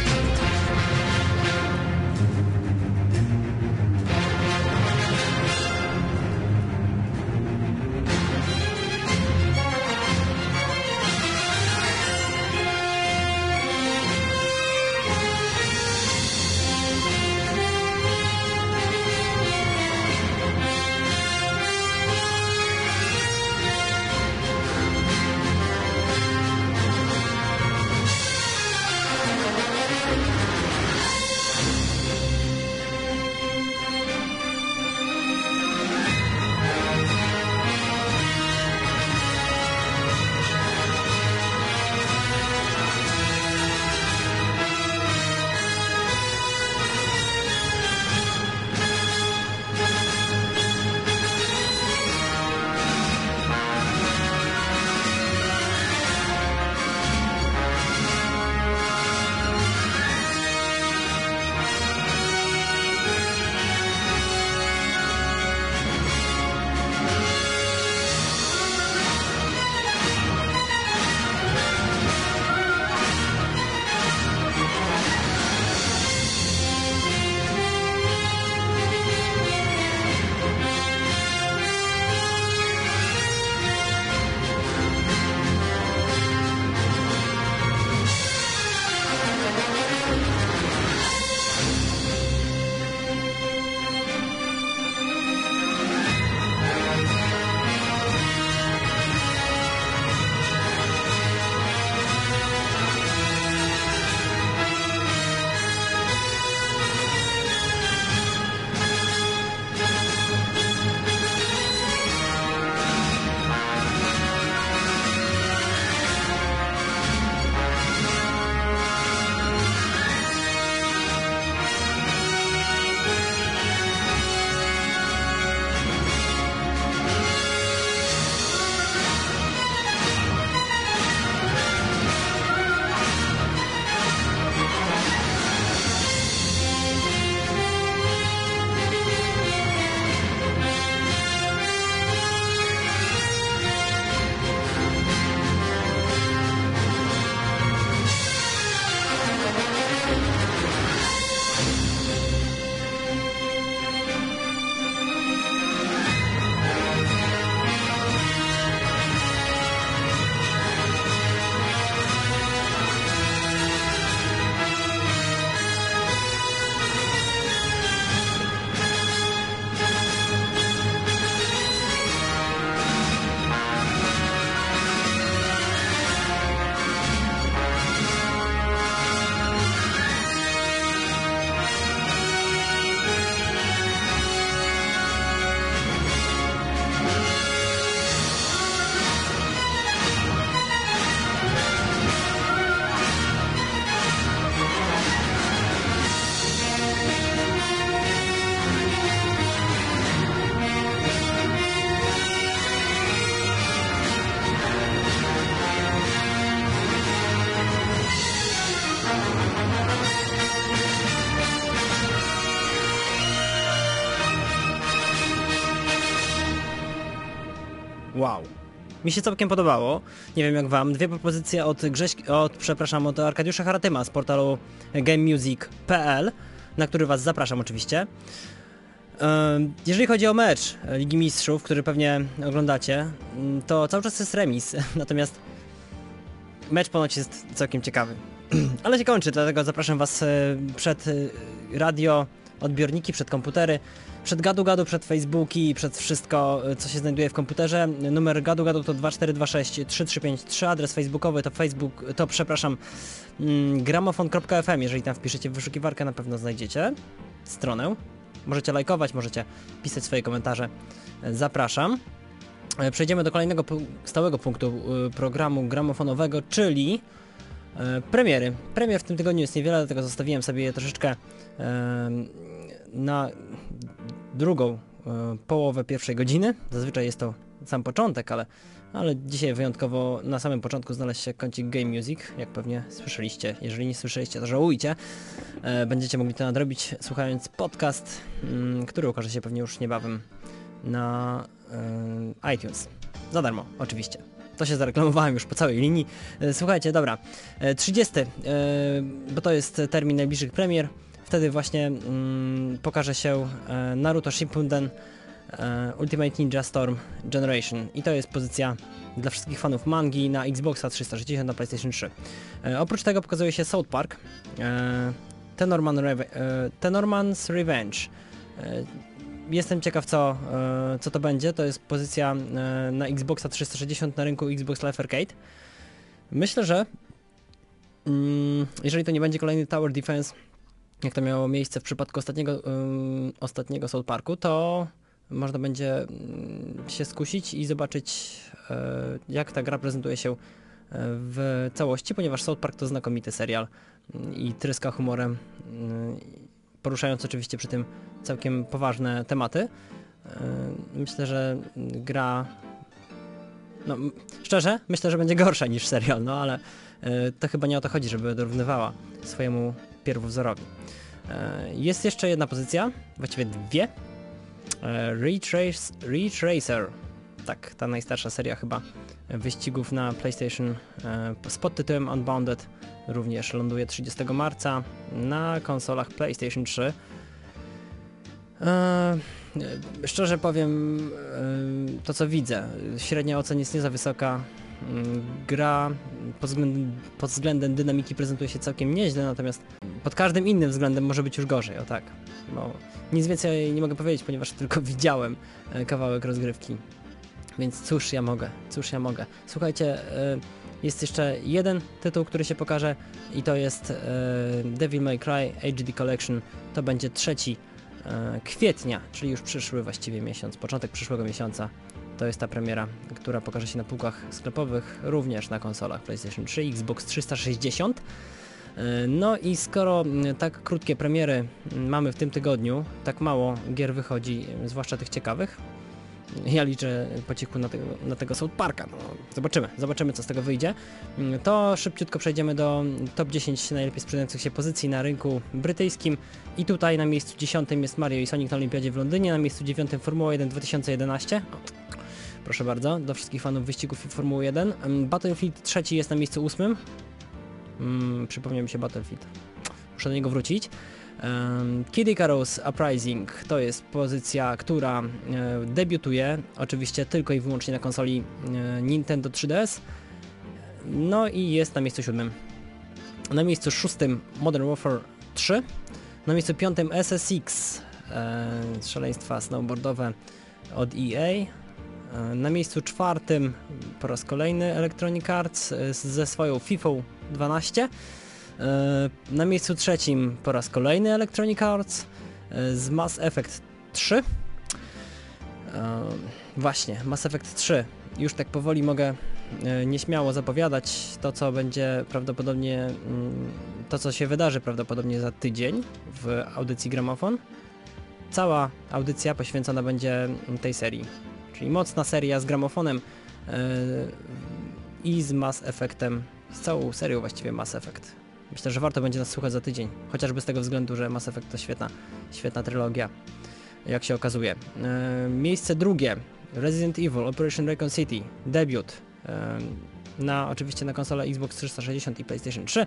wow. Mi się całkiem podobało, nie wiem jak wam, dwie propozycje od Grześ... od, przepraszam, od Arkadiusza Haratyma z portalu game music kropka p l, na który was zapraszam oczywiście. Jeżeli chodzi o mecz Ligi Mistrzów, który pewnie oglądacie, to cały czas jest remis, natomiast mecz ponoć jest całkiem ciekawy. Ale się kończy, dlatego zapraszam was przed radio, odbiorniki, przed komputery, przed gadu-gadu, przed Facebooki, przed wszystko, co się znajduje w komputerze. Numer gadu-gadu to dwa cztery dwa sześć trzy trzy pięć trzy, adres facebookowy to facebook, to przepraszam, gramofon kropka f m. Jeżeli tam wpiszecie w wyszukiwarkę, na pewno znajdziecie stronę. Możecie lajkować, możecie pisać swoje komentarze. Zapraszam. Przejdziemy do kolejnego stałego punktu programu gramofonowego, czyli premiery. Premier w tym tygodniu jest niewiele, dlatego zostawiłem sobie je troszeczkę na drugą połowę pierwszej godziny. Zazwyczaj jest to sam początek, ale, ale dzisiaj wyjątkowo na samym początku znalazł się kącik Game Music, jak pewnie słyszeliście. Jeżeli nie słyszeliście, to żałujcie. Będziecie mogli to nadrobić słuchając podcast, który ukaże się pewnie już niebawem na iTunes. Za darmo, oczywiście. To się zareklamowałem już po całej linii. Słuchajcie, dobra. trzydziesty, bo to jest termin najbliższych premier. Wtedy właśnie mm, pokaże się e, Naruto Shippuden e, Ultimate Ninja Storm Generation i to jest pozycja dla wszystkich fanów mangi na Xboxa trzysta sześćdziesiąt, na PlayStation trzy. E, oprócz tego pokazuje się South Park, e, Tenorman Reve- e, Tenorman's Revenge. E, jestem ciekaw co, e, co to będzie, to jest pozycja e, na Xboxa trzysta sześćdziesiąt na rynku Xbox Live Arcade. Myślę, że mm, jeżeli to nie będzie kolejny Tower Defense, jak to miało miejsce w przypadku ostatniego, um, ostatniego South Parku, to można będzie um, się skusić i zobaczyć, e, jak ta gra prezentuje się w całości, ponieważ South Park to znakomity serial um, i tryska humorem, um, poruszając oczywiście przy tym całkiem poważne tematy. Um, myślę, że gra, no szczerze, myślę, że będzie gorsza niż serial, no ale e, to chyba nie o to chodzi, żeby dorównywała swojemu pierwowzorowi. Jest jeszcze jedna pozycja, właściwie dwie. Retrace, Retracer, tak, ta najstarsza seria chyba wyścigów na PlayStation z podtytułem Unbounded również ląduje trzydziestego marca na konsolach PlayStation trzy. Szczerze powiem, to co widzę, średnia ocena jest nie za wysoka. Gra pod względem, pod względem dynamiki prezentuje się całkiem nieźle, natomiast pod każdym innym względem może być już gorzej, o tak. Bo nic więcej nie mogę powiedzieć, ponieważ tylko widziałem kawałek rozgrywki. Więc cóż ja mogę, cóż ja mogę. Słuchajcie, jest jeszcze jeden tytuł, który się pokaże i to jest Devil May Cry H D Collection. To będzie trzeci kwietnia, czyli już przyszły właściwie miesiąc, początek przyszłego miesiąca. To jest ta premiera, która pokaże się na półkach sklepowych, również na konsolach PlayStation trzy, Xbox trzysta sześćdziesiąt. No i skoro tak krótkie premiery mamy w tym tygodniu, tak mało gier wychodzi, zwłaszcza tych ciekawych, ja liczę po cichu na tego, na tego South Parka, no, zobaczymy, zobaczymy co z tego wyjdzie, to szybciutko przejdziemy do top dziesięć najlepiej sprzedających się pozycji na rynku brytyjskim i tutaj na miejscu dziesiątym jest Mario i Sonic na Olimpiadzie w Londynie, na miejscu dziewiątym Formuła jeden dwa tysiące jedenaście. Proszę bardzo, do wszystkich fanów wyścigów i Formuły jeden. Battlefield trzeci jest na miejscu ósmym. Hmm, przypomniał mi się Battlefield. Muszę do niego wrócić. Um, Kid Icarus Uprising to jest pozycja, która e, debiutuje, oczywiście tylko i wyłącznie na konsoli e, Nintendo trzy D S. No i jest na miejscu siódmym. Na miejscu szóstym Modern Warfare trzy. Na miejscu piątym S S X, e, szaleństwa snowboardowe od E A. Na miejscu czwartym po raz kolejny Electronic Arts ze swoją FIFA dwanaście. Na miejscu trzecim po raz kolejny Electronic Arts z Mass Effect trzy. Właśnie, Mass Effect trzy. Już tak powoli mogę nieśmiało zapowiadać to, co będzie prawdopodobnie, to co się wydarzy prawdopodobnie za tydzień w audycji Gramofon. Cała audycja poświęcona będzie tej serii. Czyli mocna seria z gramofonem yy, i z Mass Effectem, z całą serią właściwie Mass Effect. Myślę, że warto będzie nas słuchać za tydzień, chociażby z tego względu, że Mass Effect to świetna, świetna trylogia, jak się okazuje. Yy, miejsce drugie Resident Evil Operation Raccoon City, debiut na oczywiście na konsolę Xbox trzysta sześćdziesiąt i PlayStation trzy.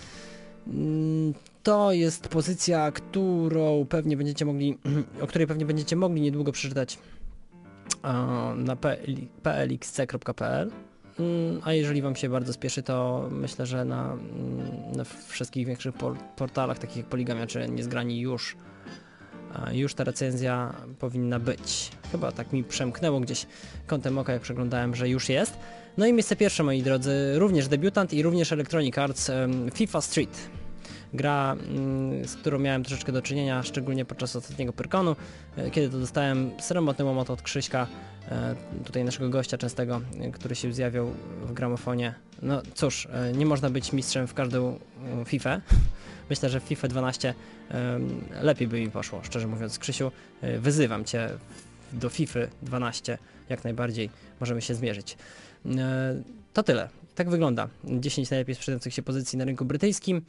To jest pozycja, którą pewnie będziecie mogli, o której pewnie będziecie mogli niedługo przeczytać na p l x c kropka p l. A jeżeli wam się bardzo spieszy, to myślę, że na, na wszystkich większych portalach, takich jak Poligamia czy Niezgrani już już ta recenzja powinna być. Chyba tak mi przemknęło gdzieś kątem oka, jak przeglądałem, że już jest. No i miejsce pierwsze, moi drodzy, również debiutant i również Electronic Arts, FIFA Street. Gra, z którą miałem troszeczkę do czynienia, szczególnie podczas ostatniego Pyrkonu, kiedy to dostałem sromotny łomot od Krzyśka, tutaj naszego gościa częstego, który się zjawiał w gramofonie. No cóż, nie można być mistrzem w każdą FIFA. Myślę, że w FIFA dwanaście lepiej by mi poszło, szczerze mówiąc. Krzysiu, wyzywam Cię do FIFA dwanaście, jak najbardziej możemy się zmierzyć. To tyle. Tak wygląda dziesięć najlepiej sprzedających się pozycji na rynku brytyjskim.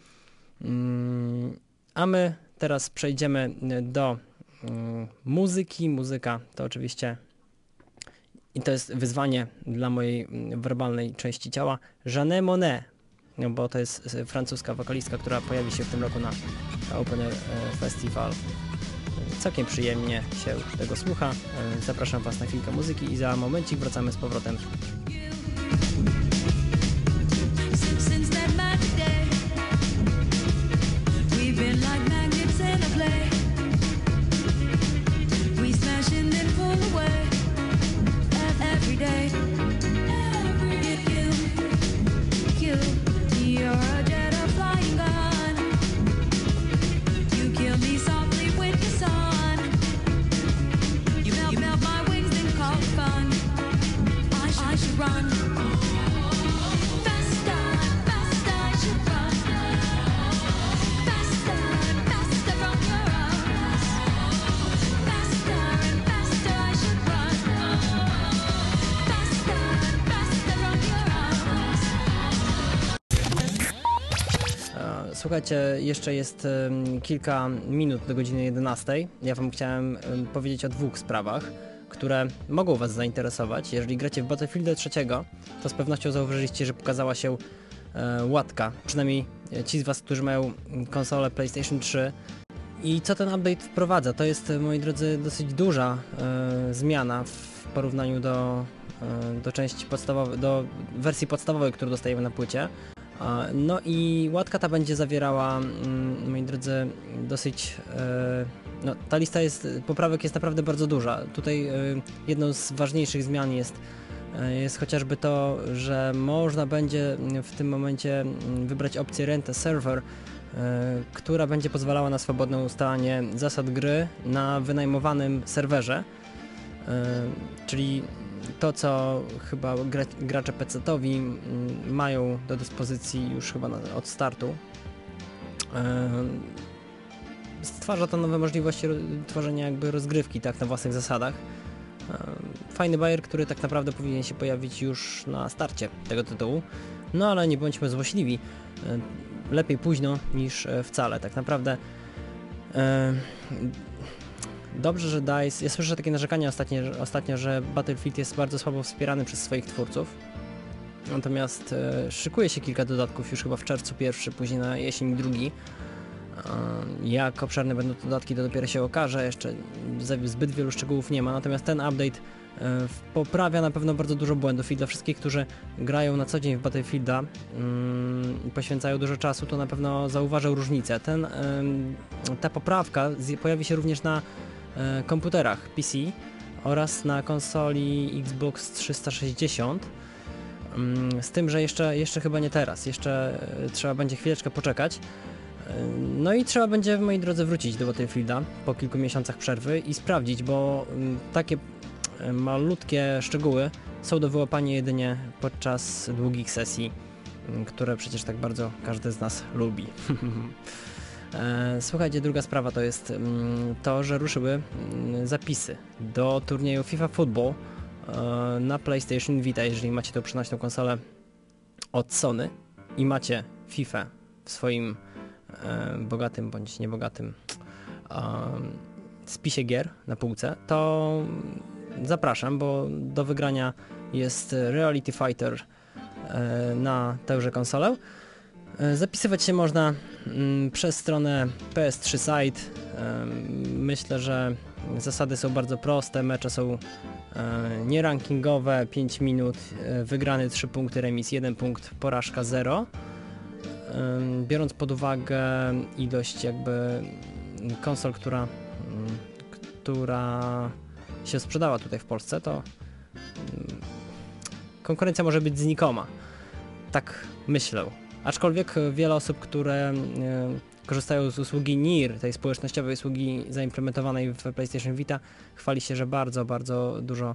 A my teraz przejdziemy do muzyki. Muzyka to oczywiście i to jest wyzwanie dla mojej werbalnej części ciała. Jeanne Monet, no bo to jest francuska wokalistka, która pojawi się w tym roku na Open Air Festival. Całkiem przyjemnie się tego słucha. Zapraszam Was na chwilkę muzyki i za momencik wracamy z powrotem. Słuchajcie, jeszcze jest um, kilka minut do godziny jedenastej. Ja Wam chciałem um, powiedzieć o dwóch sprawach, które mogą Was zainteresować. Jeżeli gracie w Battlefielda trzeciego, to z pewnością zauważyliście, że pokazała się e, łatka. Przynajmniej ci z Was, którzy mają konsolę PlayStation trzy. I co ten update wprowadza? To jest, moi drodzy, dosyć duża e, zmiana w porównaniu do, e, do części podstawowej, do wersji podstawowej, którą dostajemy na płycie. No i łatka ta będzie zawierała, moi drodzy, dosyć, no ta lista jest, poprawek jest naprawdę bardzo duża. Tutaj jedną z ważniejszych zmian jest, jest chociażby to, że można będzie w tym momencie wybrać opcję Rent a Server, która będzie pozwalała na swobodne ustalanie zasad gry na wynajmowanym serwerze, czyli to, co chyba gra, gracze pecetowi mają do dyspozycji już chyba na, od startu. Stwarza to nowe możliwości tworzenia jakby rozgrywki tak na własnych zasadach. Fajny bajer, który tak naprawdę powinien się pojawić już na starcie tego tytułu. No ale nie bądźmy złośliwi. Lepiej późno niż wcale. Tak naprawdę dobrze, że DICE... Ja słyszę takie narzekania ostatnio, ostatnio, że Battlefield jest bardzo słabo wspierany przez swoich twórców. Natomiast e, szykuje się kilka dodatków już chyba w czerwcu pierwszy, później na jesień drugi. E, jak obszerne będą te dodatki, to dopiero się okaże. Jeszcze zbyt wielu szczegółów nie ma. Natomiast ten update e, poprawia na pewno bardzo dużo błędów i dla wszystkich, którzy grają na co dzień w Battlefielda mm, i poświęcają dużo czasu, to na pewno zauważą różnicę. Ten, e, ta poprawka z, pojawi się również na komputerach P C oraz na konsoli Xbox trzysta sześćdziesiąt, z tym, że jeszcze, jeszcze chyba nie teraz, jeszcze trzeba będzie chwileczkę poczekać. No i trzeba będzie, moi drodzy, wrócić do Battlefielda po kilku miesiącach przerwy i sprawdzić, bo takie malutkie szczegóły są do wyłapania jedynie podczas długich sesji, które przecież tak bardzo każdy z nas lubi. Słuchajcie, druga sprawa to jest to, że ruszyły zapisy do turnieju FIFA Football na PlayStation Vita. Jeżeli macie tą przenośną konsolę od Sony i macie FIFA w swoim bogatym bądź niebogatym spisie gier na półce, to zapraszam, bo do wygrania jest Reality Fighter na tęże konsolę. Zapisywać się można przez stronę P S trzy Site. Myślę, że zasady są bardzo proste, mecze są nierankingowe, pięć minut, wygrany trzy punkty, remis jeden punkt, porażka zero. Biorąc pod uwagę ilość jakby konsol, która, która się sprzedała tutaj w Polsce, to konkurencja może być znikoma. Tak myślę. Aczkolwiek wiele osób, które korzystają z usługi N I R, tej społecznościowej usługi zaimplementowanej w PlayStation Vita, chwali się, że bardzo, bardzo dużo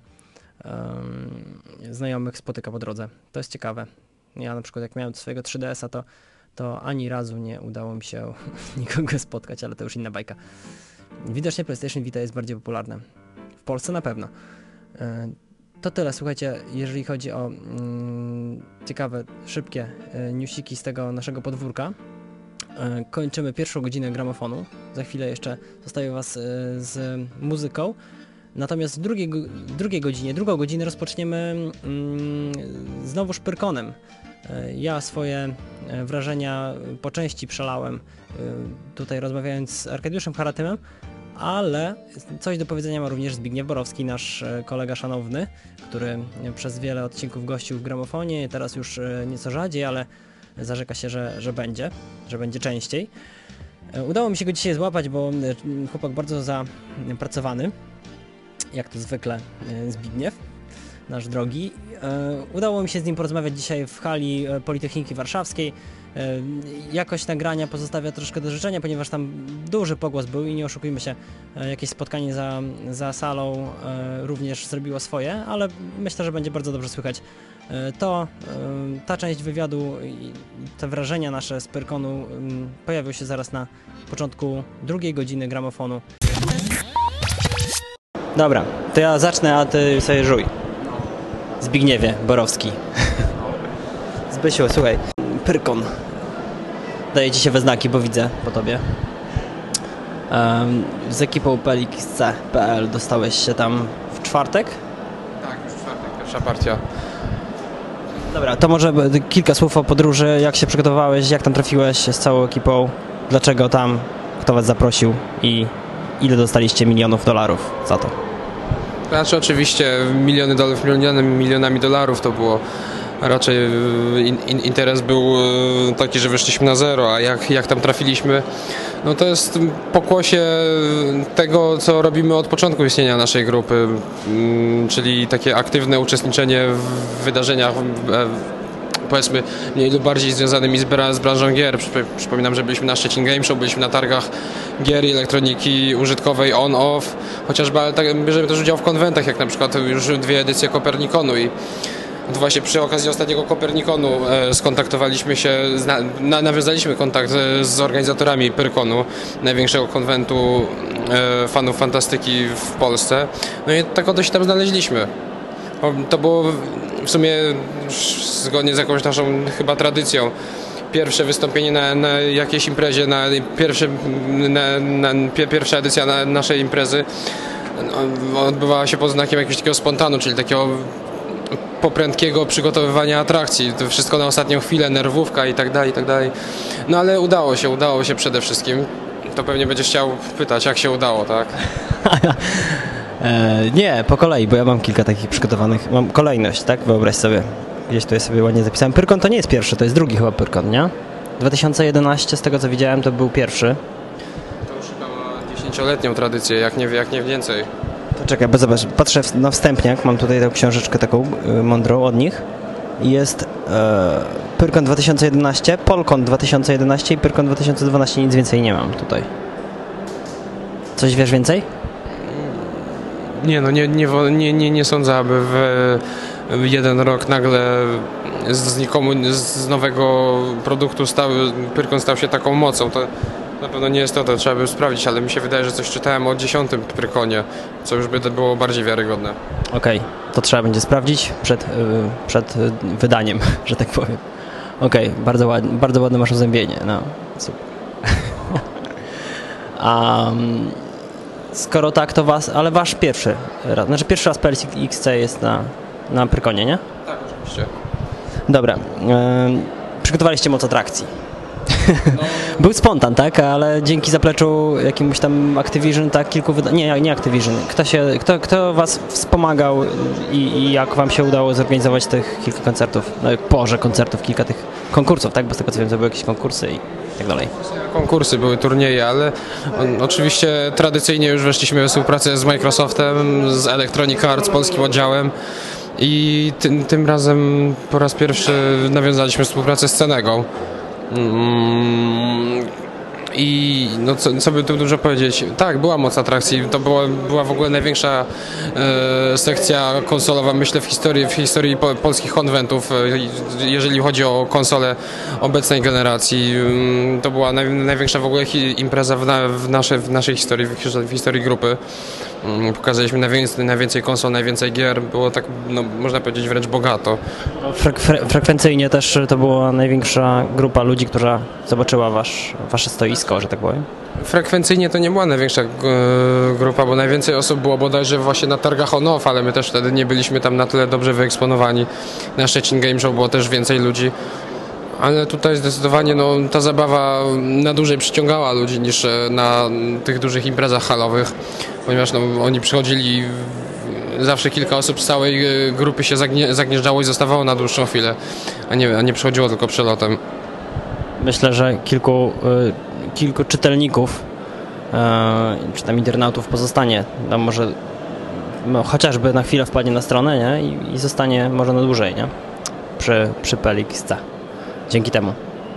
um, znajomych spotyka po drodze. To jest ciekawe. Ja na przykład jak miałem swojego trzy D S a, to, to ani razu nie udało mi się nikogo spotkać, ale to już inna bajka. Widocznie PlayStation Vita jest bardziej popularne. W Polsce na pewno. To tyle, słuchajcie, jeżeli chodzi o mm, ciekawe, szybkie y, newsiki z tego naszego podwórka. Y, kończymy pierwszą godzinę gramofonu. Za chwilę jeszcze zostawię was y, z muzyką. Natomiast w drugiej, drugiej godzinie, drugą godzinę rozpoczniemy y, znowu Pyrkonem. Y, ja swoje y, wrażenia po części przelałem y, tutaj rozmawiając z Arkadiuszem Haratymem, ale coś do powiedzenia ma również Zbigniew Borowski, nasz kolega szanowny, który przez wiele odcinków gościł w gramofonie, teraz już nieco rzadziej, ale zarzeka się, że, że będzie, że będzie częściej. Udało mi się go dzisiaj złapać, bo chłopak bardzo zapracowany, jak to zwykle Zbigniew, nasz drogi. Udało mi się z nim porozmawiać dzisiaj w hali Politechniki Warszawskiej. Jakość nagrania pozostawia troszkę do życzenia, ponieważ tam duży pogłos był i nie oszukujmy się, jakieś spotkanie za, za salą również zrobiło swoje, ale myślę, że będzie bardzo dobrze słychać. To ta część wywiadu i te wrażenia nasze z Pyrkonu pojawią się zaraz na początku drugiej godziny gramofonu. Dobra, to ja zacznę, a ty sobie żuj. Zbigniewie Borowski. Zbysiu, słuchaj. Pyrkon. Daję ci się we znaki, bo widzę po tobie. Um, z ekipą P L X C kropka P L dostałeś się tam w czwartek? Tak, w czwartek, pierwsza partia. Dobra, to może kilka słów o podróży, jak się przygotowałeś, jak tam trafiłeś z całą ekipą, dlaczego tam, kto was zaprosił i ile dostaliście milionów dolarów za to? Znaczy oczywiście miliony dolarów, milionami, milionami dolarów to było. Raczej in, in, interes był taki, że wyszliśmy na zero, a jak, jak tam trafiliśmy, no to jest pokłosie tego, co robimy od początku istnienia naszej grupy, czyli takie aktywne uczestniczenie w wydarzeniach, powiedzmy mniej lub bardziej związanymi z, bra, z branżą gier. Przypominam, że byliśmy na Szczecin Game Show, byliśmy na targach gier i elektroniki użytkowej on-off, chociażby, ale tak, bierzemy też udział w konwentach, jak na przykład już dwie edycje Kopernikonu i właśnie przy okazji ostatniego Kopernikonu e, skontaktowaliśmy się, zna, na, nawiązaliśmy kontakt e, z organizatorami Pyrkonu, największego konwentu e, fanów fantastyki w Polsce. No i tak oto się tam znaleźliśmy. O, to było w sumie zgodnie z jakąś naszą chyba tradycją. Pierwsze wystąpienie na, na jakiejś imprezie, na, pierwsze, na, na pierwsza edycja na naszej imprezy no, odbywała się pod znakiem jakiegoś takiego spontanu, czyli takiego poprędkiego przygotowywania atrakcji. To wszystko na ostatnią chwilę, nerwówka i tak dalej, i tak dalej. No ale udało się, udało się przede wszystkim. To pewnie będziesz chciał pytać, jak się udało, tak? e, nie, po kolei, bo ja mam kilka takich przygotowanych. Mam kolejność, tak? Wyobraź sobie. Gdzieś tutaj sobie ładnie zapisałem. Pyrkon to nie jest pierwszy, to jest drugi chyba Pyrkon, nie? dwa tysiące jedenaście, z tego co widziałem, to był pierwszy. To już chyba ma dziesięcioletnią tradycję, jak nie, jak nie więcej. To czekaj, bo zobacz, patrzę na wstępniak, mam tutaj tę książeczkę taką y, mądrą od nich. Jest e, Pyrkon dwa tysiące jedenaście, Polkon dwa tysiące jedenaście i Pyrkon dwa tysiące dwanaście, nic więcej nie mam tutaj. Coś wiesz więcej? Nie, no nie, nie, nie, nie, nie sądzę, aby w jeden rok nagle z, znikomu, z nowego produktu stał, Pyrkon stał się taką mocą. To na pewno nie jest to, to trzeba by sprawdzić, ale mi się wydaje, że coś czytałem o dziesiątym Pyrkonie, co już by było bardziej wiarygodne. Okej, okay, to trzeba będzie sprawdzić przed, przed wydaniem, że tak powiem. Okej, okay, bardzo, ładnie, bardzo ładne masz uzębienie, no super. um, skoro tak, to was, ale wasz pierwszy raz, znaczy pierwszy raz P L X C jest na, na Pyrkonie, nie? Tak, oczywiście. Dobra, yy, przygotowaliście moc atrakcji. No. Był spontan, tak? Ale dzięki zapleczu jakiemuś tam Activision, tak? Kilku wyda- nie, nie Activision. Kto, się, kto, kto was wspomagał i, i jak wam się udało zorganizować tych kilka koncertów? No, porze koncertów, kilka tych konkursów, tak? Bo z tego co wiem, to były jakieś konkursy i tak dalej. Konkursy, były turnieje, ale on, oczywiście tradycyjnie już weszliśmy we współpracę z Microsoftem, z Electronic Arts, polskim oddziałem. I tym, tym razem po raz pierwszy nawiązaliśmy współpracę z Cenegą. Mm, I no co, co by tu dużo powiedzieć? Tak, była moc atrakcji. To była, była w ogóle największa e, sekcja konsolowa, myślę, w historii, w historii po, polskich konwentów, e, jeżeli chodzi o konsole obecnej generacji. Mm, to była naj, największa w ogóle hi, impreza w, na, w, nasze, w naszej historii, w, w historii grupy. Pokazaliśmy najwięcej, najwięcej konsol, najwięcej gier, było tak, no, można powiedzieć, wręcz bogato. Frek- fre- frekwencyjnie też to była największa grupa ludzi, która zobaczyła wasz, wasze stoisko, że tak powiem? Frekwencyjnie to nie była największa e, grupa, bo najwięcej osób było bodajże właśnie na targach on off, ale my też wtedy nie byliśmy tam na tyle dobrze wyeksponowani. Na Szczecin Game Show było też więcej ludzi. Ale tutaj zdecydowanie no, ta zabawa na dłużej przyciągała ludzi niż na tych dużych imprezach halowych, ponieważ no, oni przychodzili, zawsze kilka osób z całej grupy się zagnie, zagnieżdżało i zostawało na dłuższą chwilę, a nie, a nie przychodziło tylko przelotem. Myślę, że kilku, y, kilku czytelników y, czy tam internautów pozostanie, tam może no, chociażby na chwilę wpadnie na stronę, nie? I, i zostanie może na dłużej, nie? Przy, przy P L X C. Dzięki temu.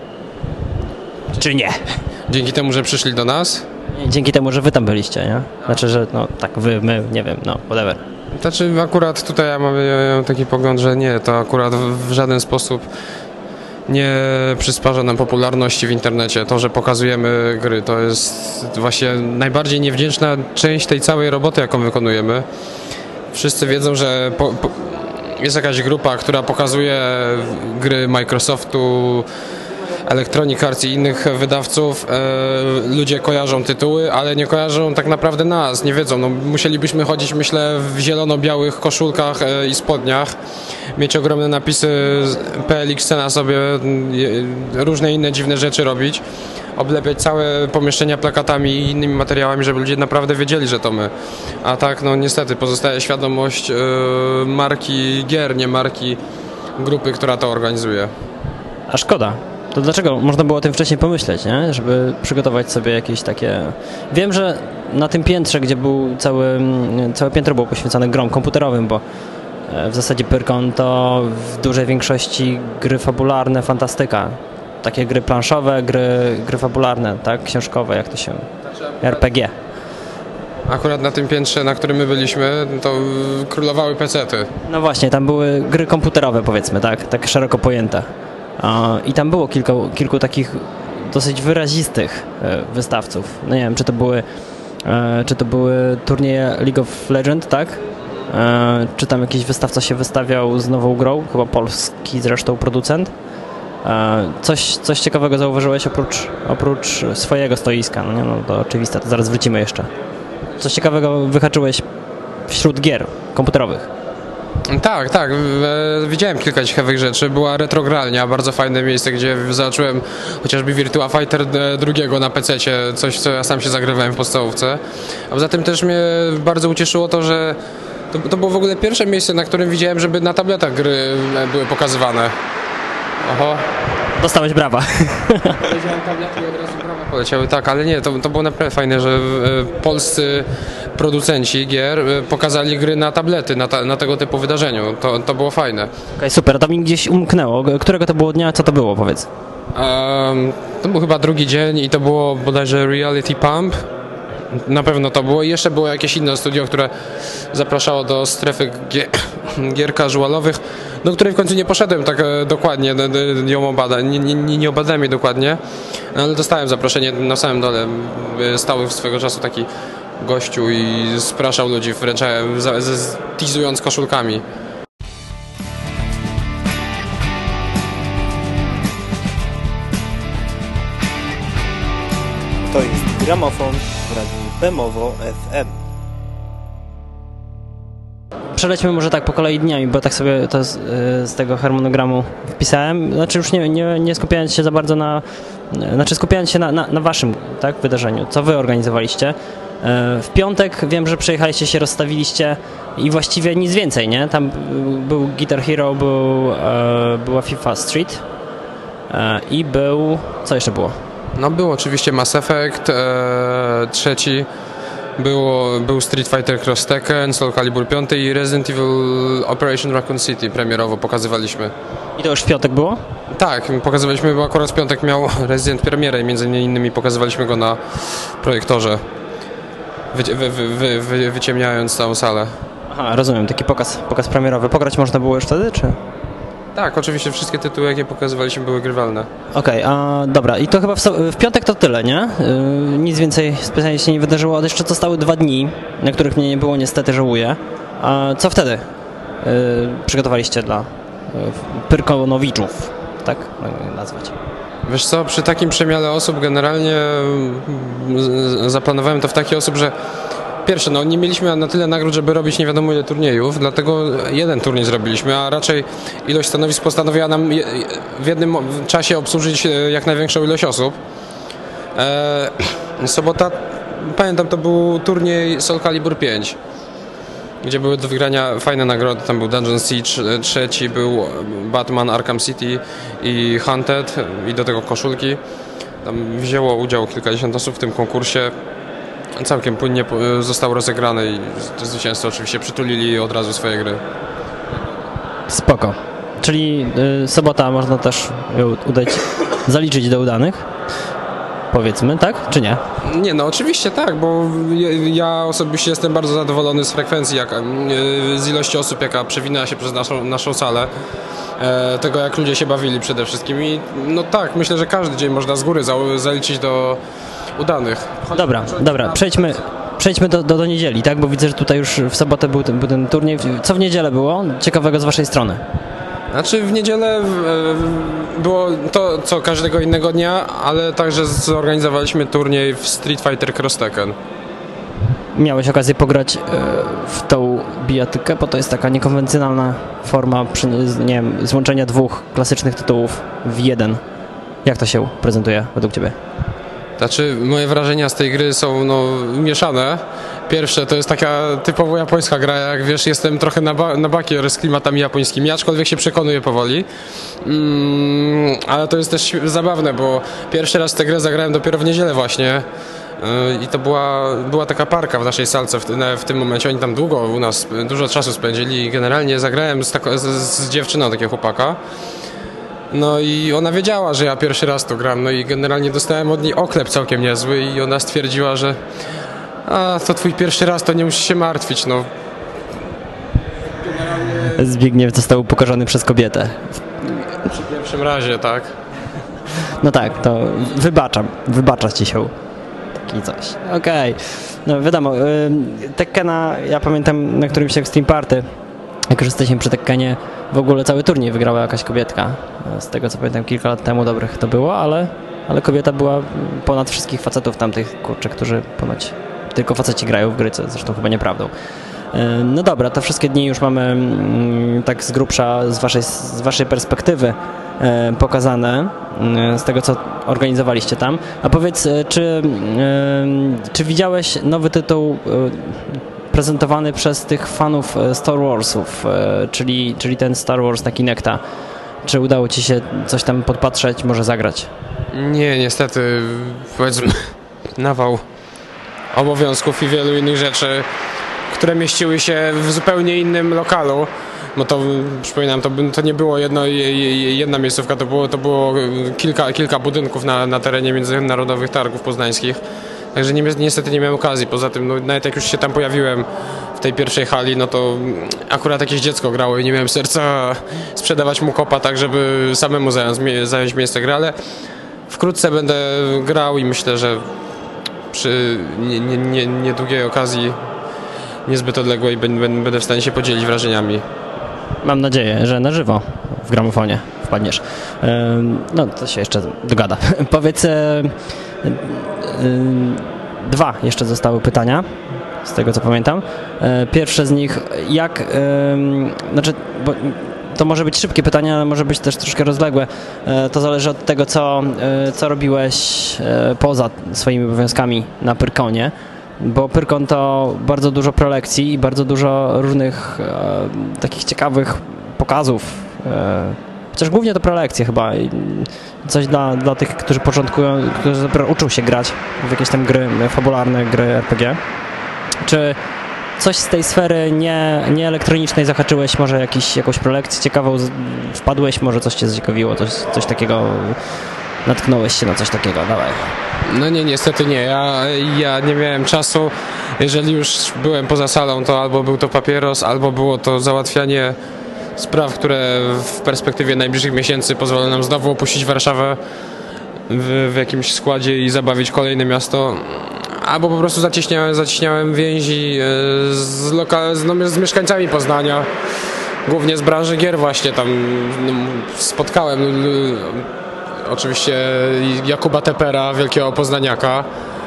Czy nie? Dzięki temu, że przyszli do nas? Dzięki temu, że wy tam byliście, nie? Znaczy, że no tak wy, my, nie wiem, no whatever. Znaczy akurat tutaj ja mam, ja mam taki pogląd, że nie, to akurat w, w żaden sposób nie przysparza nam popularności w internecie. To, że pokazujemy gry, to jest właśnie najbardziej niewdzięczna część tej całej roboty, jaką wykonujemy. Wszyscy wiedzą, że po, po, jest jakaś grupa, która pokazuje gry Microsoftu, Electronic Arts i innych wydawców. E, ludzie kojarzą tytuły, ale nie kojarzą tak naprawdę nas, nie wiedzą. No, musielibyśmy chodzić, myślę, w zielono-białych koszulkach e, i spodniach, mieć ogromne napisy P L X C na sobie, e, różne inne dziwne rzeczy robić, oblepiać całe pomieszczenia plakatami i innymi materiałami, żeby ludzie naprawdę wiedzieli, że to my. A tak, no niestety pozostaje świadomość e, marki gier, nie marki grupy, która to organizuje. A szkoda. To dlaczego można było o tym wcześniej pomyśleć, nie? Żeby przygotować sobie jakieś takie... Wiem, że na tym piętrze, gdzie był cały, całe piętro było poświęcone grom komputerowym, bo w zasadzie Pyrkon to w dużej większości gry fabularne, fantastyka. Takie gry planszowe, gry, gry fabularne, tak? Książkowe, jak to się... R P G. Akurat na tym piętrze, na którym my byliśmy, to królowały pecety. No właśnie, tam były gry komputerowe, powiedzmy, tak? Tak szeroko pojęte. I tam było kilku, kilku takich dosyć wyrazistych wystawców. No nie wiem, czy to były, czy to były turnieje League of Legends, tak? Czy tam jakiś wystawca się wystawiał z nową grą, chyba polski zresztą producent. Coś, coś ciekawego zauważyłeś oprócz, oprócz swojego stoiska, no nie, no to oczywiste, to zaraz wrócimy jeszcze. Coś ciekawego wyhaczyłeś wśród gier komputerowych. Tak, tak. E, widziałem kilka ciekawych rzeczy. Była retrogralnia, bardzo fajne miejsce, gdzie zobaczyłem chociażby Virtua Fighter drugiego na pececie, coś, co ja sam się zagrywałem w podstawówce. A poza tym też mnie bardzo ucieszyło to, że to, to było w ogóle pierwsze miejsce, na którym widziałem, żeby na tabletach gry były pokazywane. Oho. Dostałeś brawa. Powiedziałem tablety i od razu brawa poleciały. Tak, ale nie, to, to było naprawdę fajne, że e, polscy producenci gier pokazali gry na tablety, na, ta, na tego typu wydarzeniu. To, to było fajne. Okej, okay, super. To mi gdzieś umknęło. Którego to było dnia? Co to było, powiedz? Um, to był chyba drugi dzień i to było bodajże Reality Pump. Na pewno to było. I jeszcze było jakieś inne studio, które zapraszało do strefy gier, gier casualowych, do której w końcu nie poszedłem tak dokładnie, nie, obada, nie, nie, nie obadałem jej dokładnie, ale dostałem zaproszenie na samym dole. Stały swego czasu taki gościu i spraszał ludzi, wręczałem, teasując koszulkami. To jest Gramofon w Radiu Bemowo F M. Przelećmy może tak po kolei dniami, bo tak sobie to z, z tego harmonogramu wpisałem. Znaczy już nie, nie, nie skupiając się za bardzo na... Znaczy skupiając się na, na, na waszym, tak, wydarzeniu, co wy organizowaliście. W piątek wiem, że przyjechaliście, się rozstawiliście i właściwie nic więcej, nie? Tam był Guitar Hero, był, była FIFA Street i był... Co jeszcze było? No był oczywiście Mass Effect, e, trzeci, było, był Street Fighter Cross Tekken, Soul Calibur pięć i Resident Evil Operation Raccoon City premierowo pokazywaliśmy. I to już w piątek było? Tak, pokazywaliśmy, bo akurat w piątek miał Resident premierę i między innymi pokazywaliśmy go na projektorze, wyci- wy, wy, wy, wy, wyciemniając całą salę. Aha, rozumiem, taki pokaz, pokaz premierowy. Pograć można było już wtedy, czy...? Tak, oczywiście wszystkie tytuły, jakie pokazywaliśmy, były grywalne. Okej, okay, a dobra, i to chyba w, so- w piątek to tyle, nie? Yy, nic więcej specjalnie się nie wydarzyło, jeszcze zostały dwa dni, na których mnie nie było, niestety żałuję. A co wtedy yy, przygotowaliście dla yy, Pyrkonowiczów, tak mogę nazwać? Wiesz co, przy takim przemiale osób generalnie z- zaplanowałem to w taki sposób, że pierwsze, no nie mieliśmy na tyle nagród, żeby robić nie wiadomo ile turniejów, dlatego jeden turniej zrobiliśmy, a raczej ilość stanowisk postanowiła nam je, w jednym czasie obsłużyć jak największą ilość osób. Eee, sobota, pamiętam, to był turniej Soul Calibur pięć, gdzie były do wygrania fajne nagrody, tam był Dungeon Siege, trzeci był Batman Arkham City i Hunted i do tego koszulki. Tam wzięło udział kilkadziesiąt osób w tym konkursie. Całkiem płynnie został rozegrany i zwycięzcy oczywiście przytulili od razu swoje gry. Spoko. Czyli y, sobota można też ją udać, zaliczyć do udanych? Powiedzmy, tak? Czy nie? Nie, no oczywiście tak, bo ja, ja osobiście jestem bardzo zadowolony z frekwencji, jaka, y, z ilości osób, jaka przewinęła się przez naszą, naszą salę. E, tego, jak ludzie się bawili przede wszystkim i no tak, myślę, że każdy dzień można z góry za, zaliczyć do udanych. Dobra, dobra, przejdźmy, przejdźmy do, do, do niedzieli, tak? Bo widzę, że tutaj już w sobotę był ten, był ten turniej. Co w niedzielę było ciekawego z waszej strony? Znaczy w niedzielę e, było to, co każdego innego dnia, ale także zorganizowaliśmy turniej w Street Fighter Cross Tekken. Miałeś okazję pograć e, w tą bijatykę, bo to jest taka niekonwencjonalna forma przy, nie wiem, złączenia dwóch klasycznych tytułów w jeden. Jak to się prezentuje według ciebie? Znaczy, moje wrażenia z tej gry są no, mieszane. Pierwsze, to jest taka typowo japońska gra, jak wiesz, jestem trochę na, ba- na bakier z klimatami japońskimi, aczkolwiek się przekonuję powoli. Mm, ale to jest też zabawne, bo pierwszy raz tę grę zagrałem dopiero w niedzielę właśnie. Yy, I to była, była taka parka w naszej salce w, w tym momencie. Oni tam długo u nas, dużo czasu spędzili i generalnie zagrałem z, tako, z, z dziewczyną takiego chłopaka. No i ona wiedziała, że ja pierwszy raz to gram, no i generalnie dostałem od niej oklep całkiem niezły i ona stwierdziła, że a, to twój pierwszy raz, to nie musisz się martwić, no. Zbigniew został upokorzony przez kobietę. Przy pierwszym razie, tak. No tak, to wybaczam, wybacza ci się taki coś. Okej, okay. No wiadomo, yy, Tekkena, ja pamiętam na którymś Extreme Party, jak już jesteśmy przy Tekkenie, w ogóle cały turniej wygrała jakaś kobietka. Z tego co pamiętam, kilka lat temu dobrych to było, ale, ale kobieta była ponad wszystkich facetów tamtych, kurczę, którzy ponoć tylko faceci grają w gry, co zresztą chyba nieprawdą. No dobra, to wszystkie dni już mamy tak z grubsza, z waszej, z waszej perspektywy pokazane, z tego co organizowaliście tam. A powiedz, czy, czy widziałeś nowy tytuł prezentowany przez tych fanów Star Warsów, czyli, czyli ten Star Wars na Kinecta? Czy udało ci się coś tam podpatrzeć, może zagrać? Nie, niestety, powiedzmy, nawał obowiązków i wielu innych rzeczy, które mieściły się w zupełnie innym lokalu. No to przypominam, to, to nie było jedno, jedna miejscówka, to było, to było kilka, kilka budynków na, na terenie Międzynarodowych Targów Poznańskich. Także ni, niestety nie miałem okazji. Poza tym, no, nawet jak już się tam pojawiłem w tej pierwszej hali, no to akurat jakieś dziecko grało i nie miałem serca sprzedawać mu kopa, tak żeby samemu zająć, zająć miejsce gry, ale wkrótce będę grał i myślę, że przy nie, nie, nie, niedługiej okazji, niezbyt odległej, będę w stanie się podzielić wrażeniami. Mam nadzieję, że na żywo w gramofonie wpadniesz. No to się jeszcze dogada. Powiedz, dwa jeszcze zostały pytania, z tego co pamiętam. Pierwsze z nich, jak, znaczy, bo to może być szybkie pytanie, ale może być też troszkę rozległe. To zależy od tego, co, co robiłeś poza swoimi obowiązkami na Pyrkonie, bo Pyrkon to bardzo dużo prelekcji i bardzo dużo różnych takich ciekawych pokazów. Chociaż głównie to prelekcje chyba. Coś dla, dla tych, którzy początkują, którzy dopiero uczą się grać w jakieś tam gry fabularne, gry R P G. Czy coś z tej sfery nie, nie elektronicznej zahaczyłeś, może jakiś, jakąś prelekcję ciekawą wpadłeś, może coś cię zaciekawiło, coś, coś takiego, natknąłeś się na coś takiego, dawaj. No nie, niestety nie, ja, ja nie miałem czasu, jeżeli już byłem poza salą, to albo był to papieros, albo było to załatwianie spraw, które w perspektywie najbliższych miesięcy pozwolą nam znowu opuścić Warszawę w, w jakimś składzie i zabawić kolejne miasto. Albo po prostu zacieśniałem, zacieśniałem więzi z, loka, z, no, z mieszkańcami Poznania, głównie z branży gier właśnie. Tam no, spotkałem no, oczywiście Jakuba Tepera, wielkiego poznaniaka,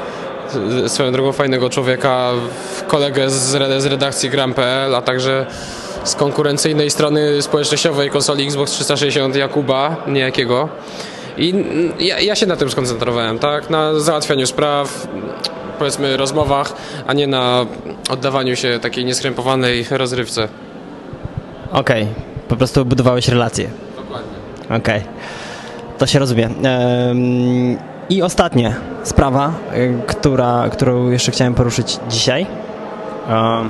swoją drogą fajnego człowieka, kolegę z, z redakcji gram kropka pe el, a także z konkurencyjnej strony społecznościowej konsoli Xbox trzysta sześćdziesiąt Jakuba, niejakiego. I ja, ja się na tym skoncentrowałem, tak? Na załatwianiu spraw, powiedzmy rozmowach, a nie na oddawaniu się takiej nieskrępowanej rozrywce. Okej, okay. Po prostu budowałeś relacje. Dokładnie. Okej, okay. To się rozumie. Ehm, I ostatnia sprawa, która, którą jeszcze chciałem poruszyć dzisiaj. Ehm,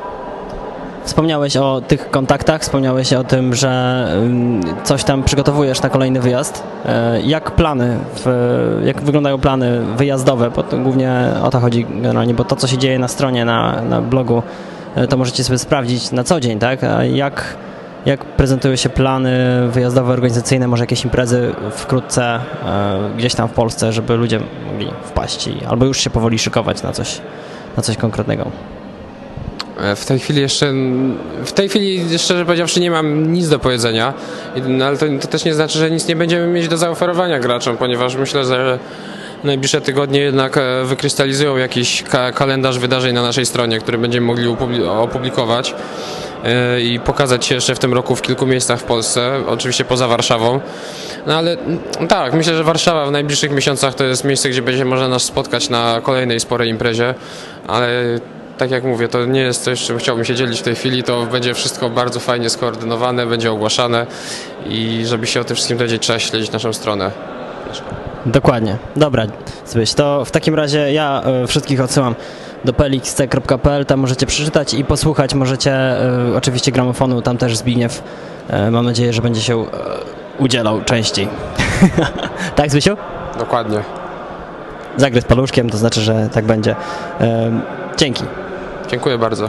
Wspomniałeś o tych kontaktach, wspomniałeś o tym, że coś tam przygotowujesz na kolejny wyjazd. Jak plany, w, jak wyglądają plany wyjazdowe? Bo to głównie o to chodzi generalnie, bo to, co się dzieje na stronie, na, na blogu, to możecie sobie sprawdzić na co dzień, tak? A jak, jak prezentują się plany wyjazdowe, organizacyjne, może jakieś imprezy wkrótce gdzieś tam w Polsce, żeby ludzie mogli wpaść i, albo już się powoli szykować na coś, na coś konkretnego? W tej chwili jeszcze, w tej chwili szczerze powiedziawszy nie mam nic do powiedzenia, no, ale to, to też nie znaczy, że nic nie będziemy mieć do zaoferowania graczom, ponieważ myślę, że najbliższe tygodnie jednak wykrystalizują jakiś ka- kalendarz wydarzeń na naszej stronie, który będziemy mogli upubli- opublikować yy, i pokazać się jeszcze w tym roku w kilku miejscach w Polsce, oczywiście poza Warszawą. No ale tak, myślę, że Warszawa w najbliższych miesiącach to jest miejsce, gdzie będzie można nas spotkać na kolejnej sporej imprezie, ale tak jak mówię, to nie jest coś, czym chciałbym się dzielić w tej chwili, to będzie wszystko bardzo fajnie skoordynowane, będzie ogłaszane i żeby się o tym wszystkim dowiedzieć, trzeba śledzić naszą stronę. Dokładnie. Dobra, Zbyś, to w takim razie ja y, wszystkich odsyłam do p l x c kropka p l, tam możecie przeczytać i posłuchać, możecie y, oczywiście gramofonu, tam też Zbigniew, y, mam nadzieję, że będzie się y, udzielał częściej. Tak, Zbysiu? Dokładnie. Zagryz paluszkiem, to znaczy, że tak będzie. Y, dzięki. Dziękuję bardzo.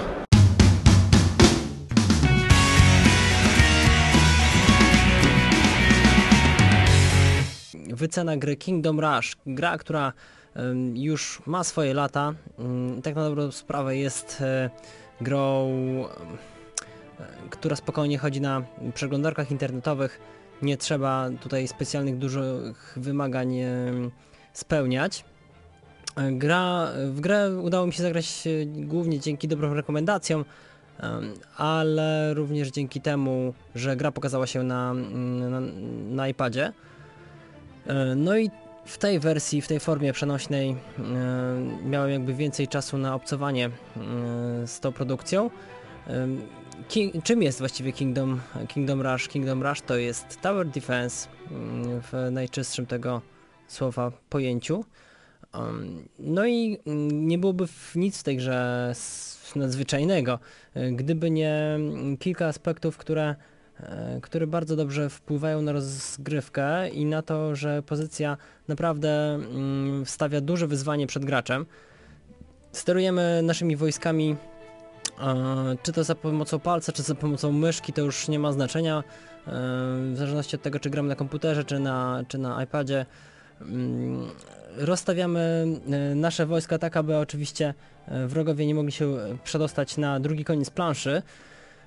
Wycena gry Kingdom Rush, gra, która um, już ma swoje lata, um, tak na dobrą sprawę jest e, grą, e, która spokojnie chodzi na przeglądarkach internetowych, nie trzeba tutaj specjalnych dużych wymagań e, spełniać. Gra, w grę udało mi się zagrać głównie dzięki dobrym rekomendacjom, ale również dzięki temu, że gra pokazała się na, na, na iPadzie. No i w tej wersji, w tej formie przenośnej miałem jakby więcej czasu na obcowanie z tą produkcją. King, czym jest właściwie Kingdom, Kingdom Rush? Kingdom Rush to jest Tower Defense w najczystszym tego słowa pojęciu. No i nie byłoby nic w tej grze nadzwyczajnego, gdyby nie kilka aspektów, które, które bardzo dobrze wpływają na rozgrywkę i na to, że pozycja naprawdę stawia duże wyzwanie przed graczem. Sterujemy naszymi wojskami, czy to za pomocą palca, czy za pomocą myszki, to już nie ma znaczenia, w zależności od tego, czy gramy na komputerze, czy na, czy na iPadzie. Rozstawiamy nasze wojska tak, aby oczywiście wrogowie nie mogli się przedostać na drugi koniec planszy.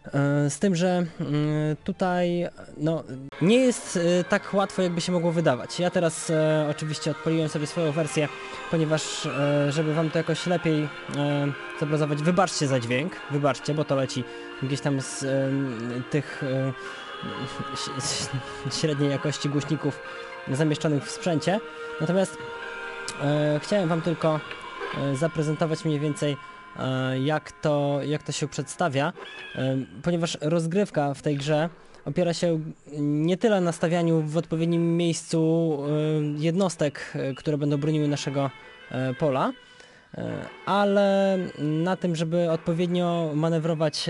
Z tym, że tutaj no, nie jest tak łatwo, jakby się mogło wydawać. Ja teraz e, oczywiście odpaliłem sobie swoją wersję, ponieważ e, żeby wam to jakoś lepiej e, zobrazować, wybaczcie za dźwięk, wybaczcie, bo to leci gdzieś tam z e, tych e, średniej jakości głośników zamieszczonych w sprzęcie. Natomiast e, chciałem wam tylko e, zaprezentować mniej więcej Jak to, jak to się przedstawia, ponieważ rozgrywka w tej grze opiera się nie tyle na stawianiu w odpowiednim miejscu jednostek, które będą broniły naszego pola, ale na tym, żeby odpowiednio manewrować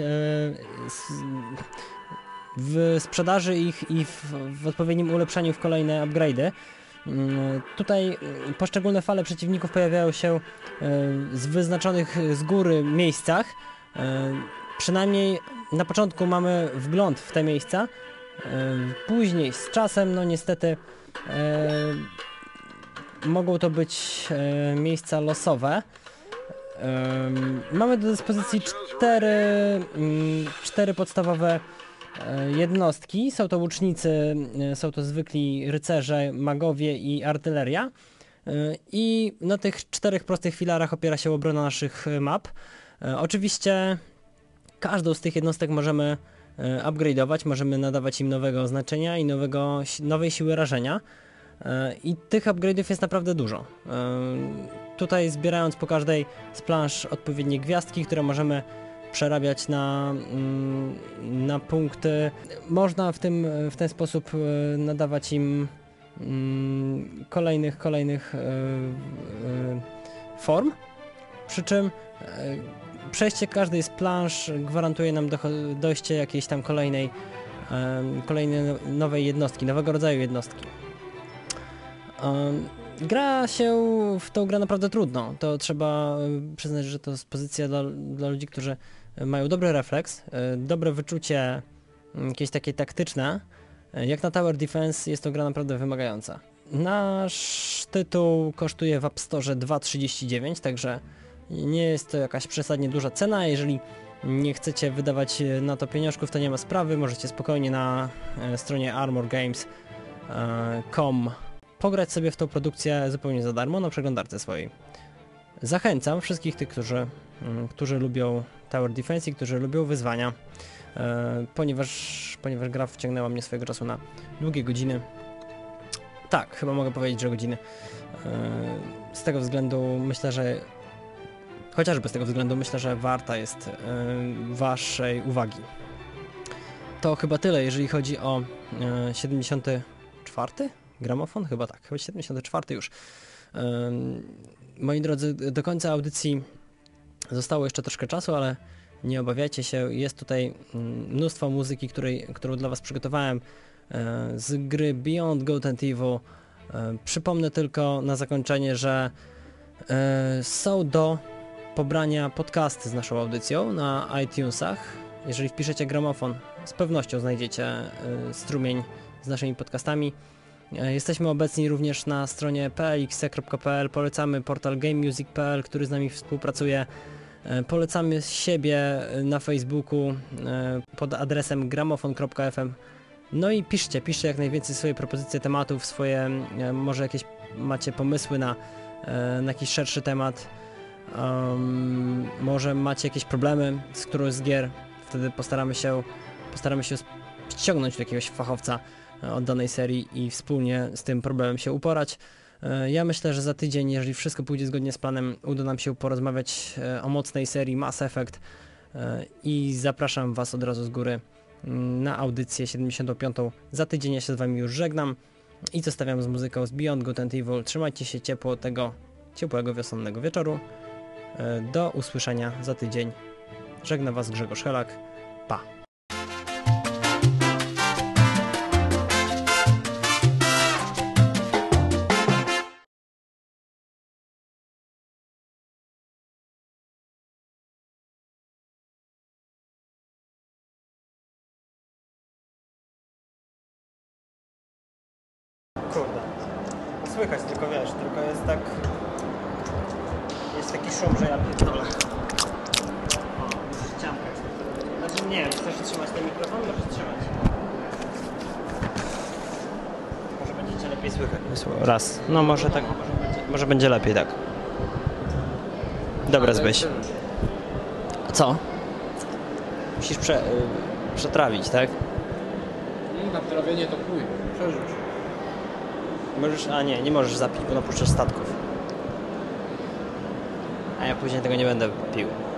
w sprzedaży ich i w, w odpowiednim ulepszaniu w kolejne upgrade'y. Tutaj poszczególne fale przeciwników pojawiają się z wyznaczonych z góry miejscach. Przynajmniej na początku mamy wgląd w te miejsca. Później z czasem, no niestety, mogą to być miejsca losowe. Mamy do dyspozycji cztery, cztery podstawowe jednostki. Są to łucznicy, są to zwykli rycerze, magowie i artyleria. I na tych czterech prostych filarach opiera się obrona naszych map. Oczywiście każdą z tych jednostek możemy upgrade'ować, możemy nadawać im nowego oznaczenia i nowego, nowej siły rażenia. I tych upgrade'ów jest naprawdę dużo. Tutaj zbierając po każdej z plansz odpowiednie gwiazdki, które możemy przerabiać na, na punkty. Można w, tym, w ten sposób nadawać im kolejnych, kolejnych form, przy czym przejście każdej z plansz gwarantuje nam dojście jakiejś tam kolejnej, kolejnej nowej jednostki, nowego rodzaju jednostki. Gra się w tą grę naprawdę trudno. To trzeba przyznać, że to jest pozycja dla, dla ludzi, którzy mają dobry refleks, dobre wyczucie jakieś takie taktyczne. Jak na Tower Defense jest to gra naprawdę wymagająca. Nasz tytuł kosztuje w App Store dwa trzydzieści dziewięć, także nie jest to jakaś przesadnie duża cena. Jeżeli nie chcecie wydawać na to pieniążków, to nie ma sprawy. Możecie spokojnie na stronie armor games kropka com pograć sobie w tą produkcję zupełnie za darmo na przeglądarce swojej. Zachęcam wszystkich tych, którzy, którzy lubią Tower Defense i którzy lubią wyzwania, e, ponieważ, ponieważ gra wciągnęła mnie swojego czasu na długie godziny. Tak, chyba mogę powiedzieć, że godziny. E, z tego względu myślę, że chociażby z tego względu myślę, że warta jest e, waszej uwagi. To chyba tyle, jeżeli chodzi o e, siedemdziesiąty czwarty gramofon? Chyba tak, chyba siedemdziesiąty czwarty już. Moi drodzy, do końca audycji zostało jeszcze troszkę czasu, ale nie obawiajcie się, jest tutaj mnóstwo muzyki, której, którą dla was przygotowałem z gry Beyond Good and Evil. Przypomnę tylko na zakończenie, że są do pobrania podcasty z naszą audycją na iTunesach. Jeżeli wpiszecie gramofon, z pewnością znajdziecie strumień z naszymi podcastami. Jesteśmy obecni również na stronie p l x kropka p l, polecamy portal game music kropka p l, który z nami współpracuje. Polecamy siebie na Facebooku pod adresem gramofon kropka f m. No i piszcie, piszcie jak najwięcej swoje propozycje tematów, swoje, może jakieś macie pomysły na, na jakiś szerszy temat. Um, może macie jakieś problemy z którąś z gier, wtedy postaramy się, postaramy się ściągnąć do jakiegoś fachowca od danej serii i wspólnie z tym problemem się uporać. Ja myślę, że za tydzień, jeżeli wszystko pójdzie zgodnie z planem, uda nam się porozmawiać o mocnej serii Mass Effect i zapraszam was od razu z góry na audycję siedemdziesiątą piątą. Za tydzień ja się z wami już żegnam i zostawiam z muzyką z Beyond Good and Evil. Trzymajcie się ciepło tego ciepłego wiosennego wieczoru. Do usłyszenia za tydzień. Żegna was Grzegorz Helak. Pa! Kurde. Słychać tylko, wiesz, tylko jest tak... Jest taki szum, że ja pierdolę. O, ścianka jest. Znaczy Nie wiem, chcesz trzymać ten mikrofon? Możesz trzymać. Może będziecie lepiej słychać. Raz. No może tak, może będzie, może będzie lepiej tak. Dobra, Zbyś. Co? Musisz prze, y, przetrawić, tak? Na trawienie to pójdę. Przerzuć. Możesz, a nie, nie możesz zapić, bo napuszczasz statków. A ja później tego nie będę pił.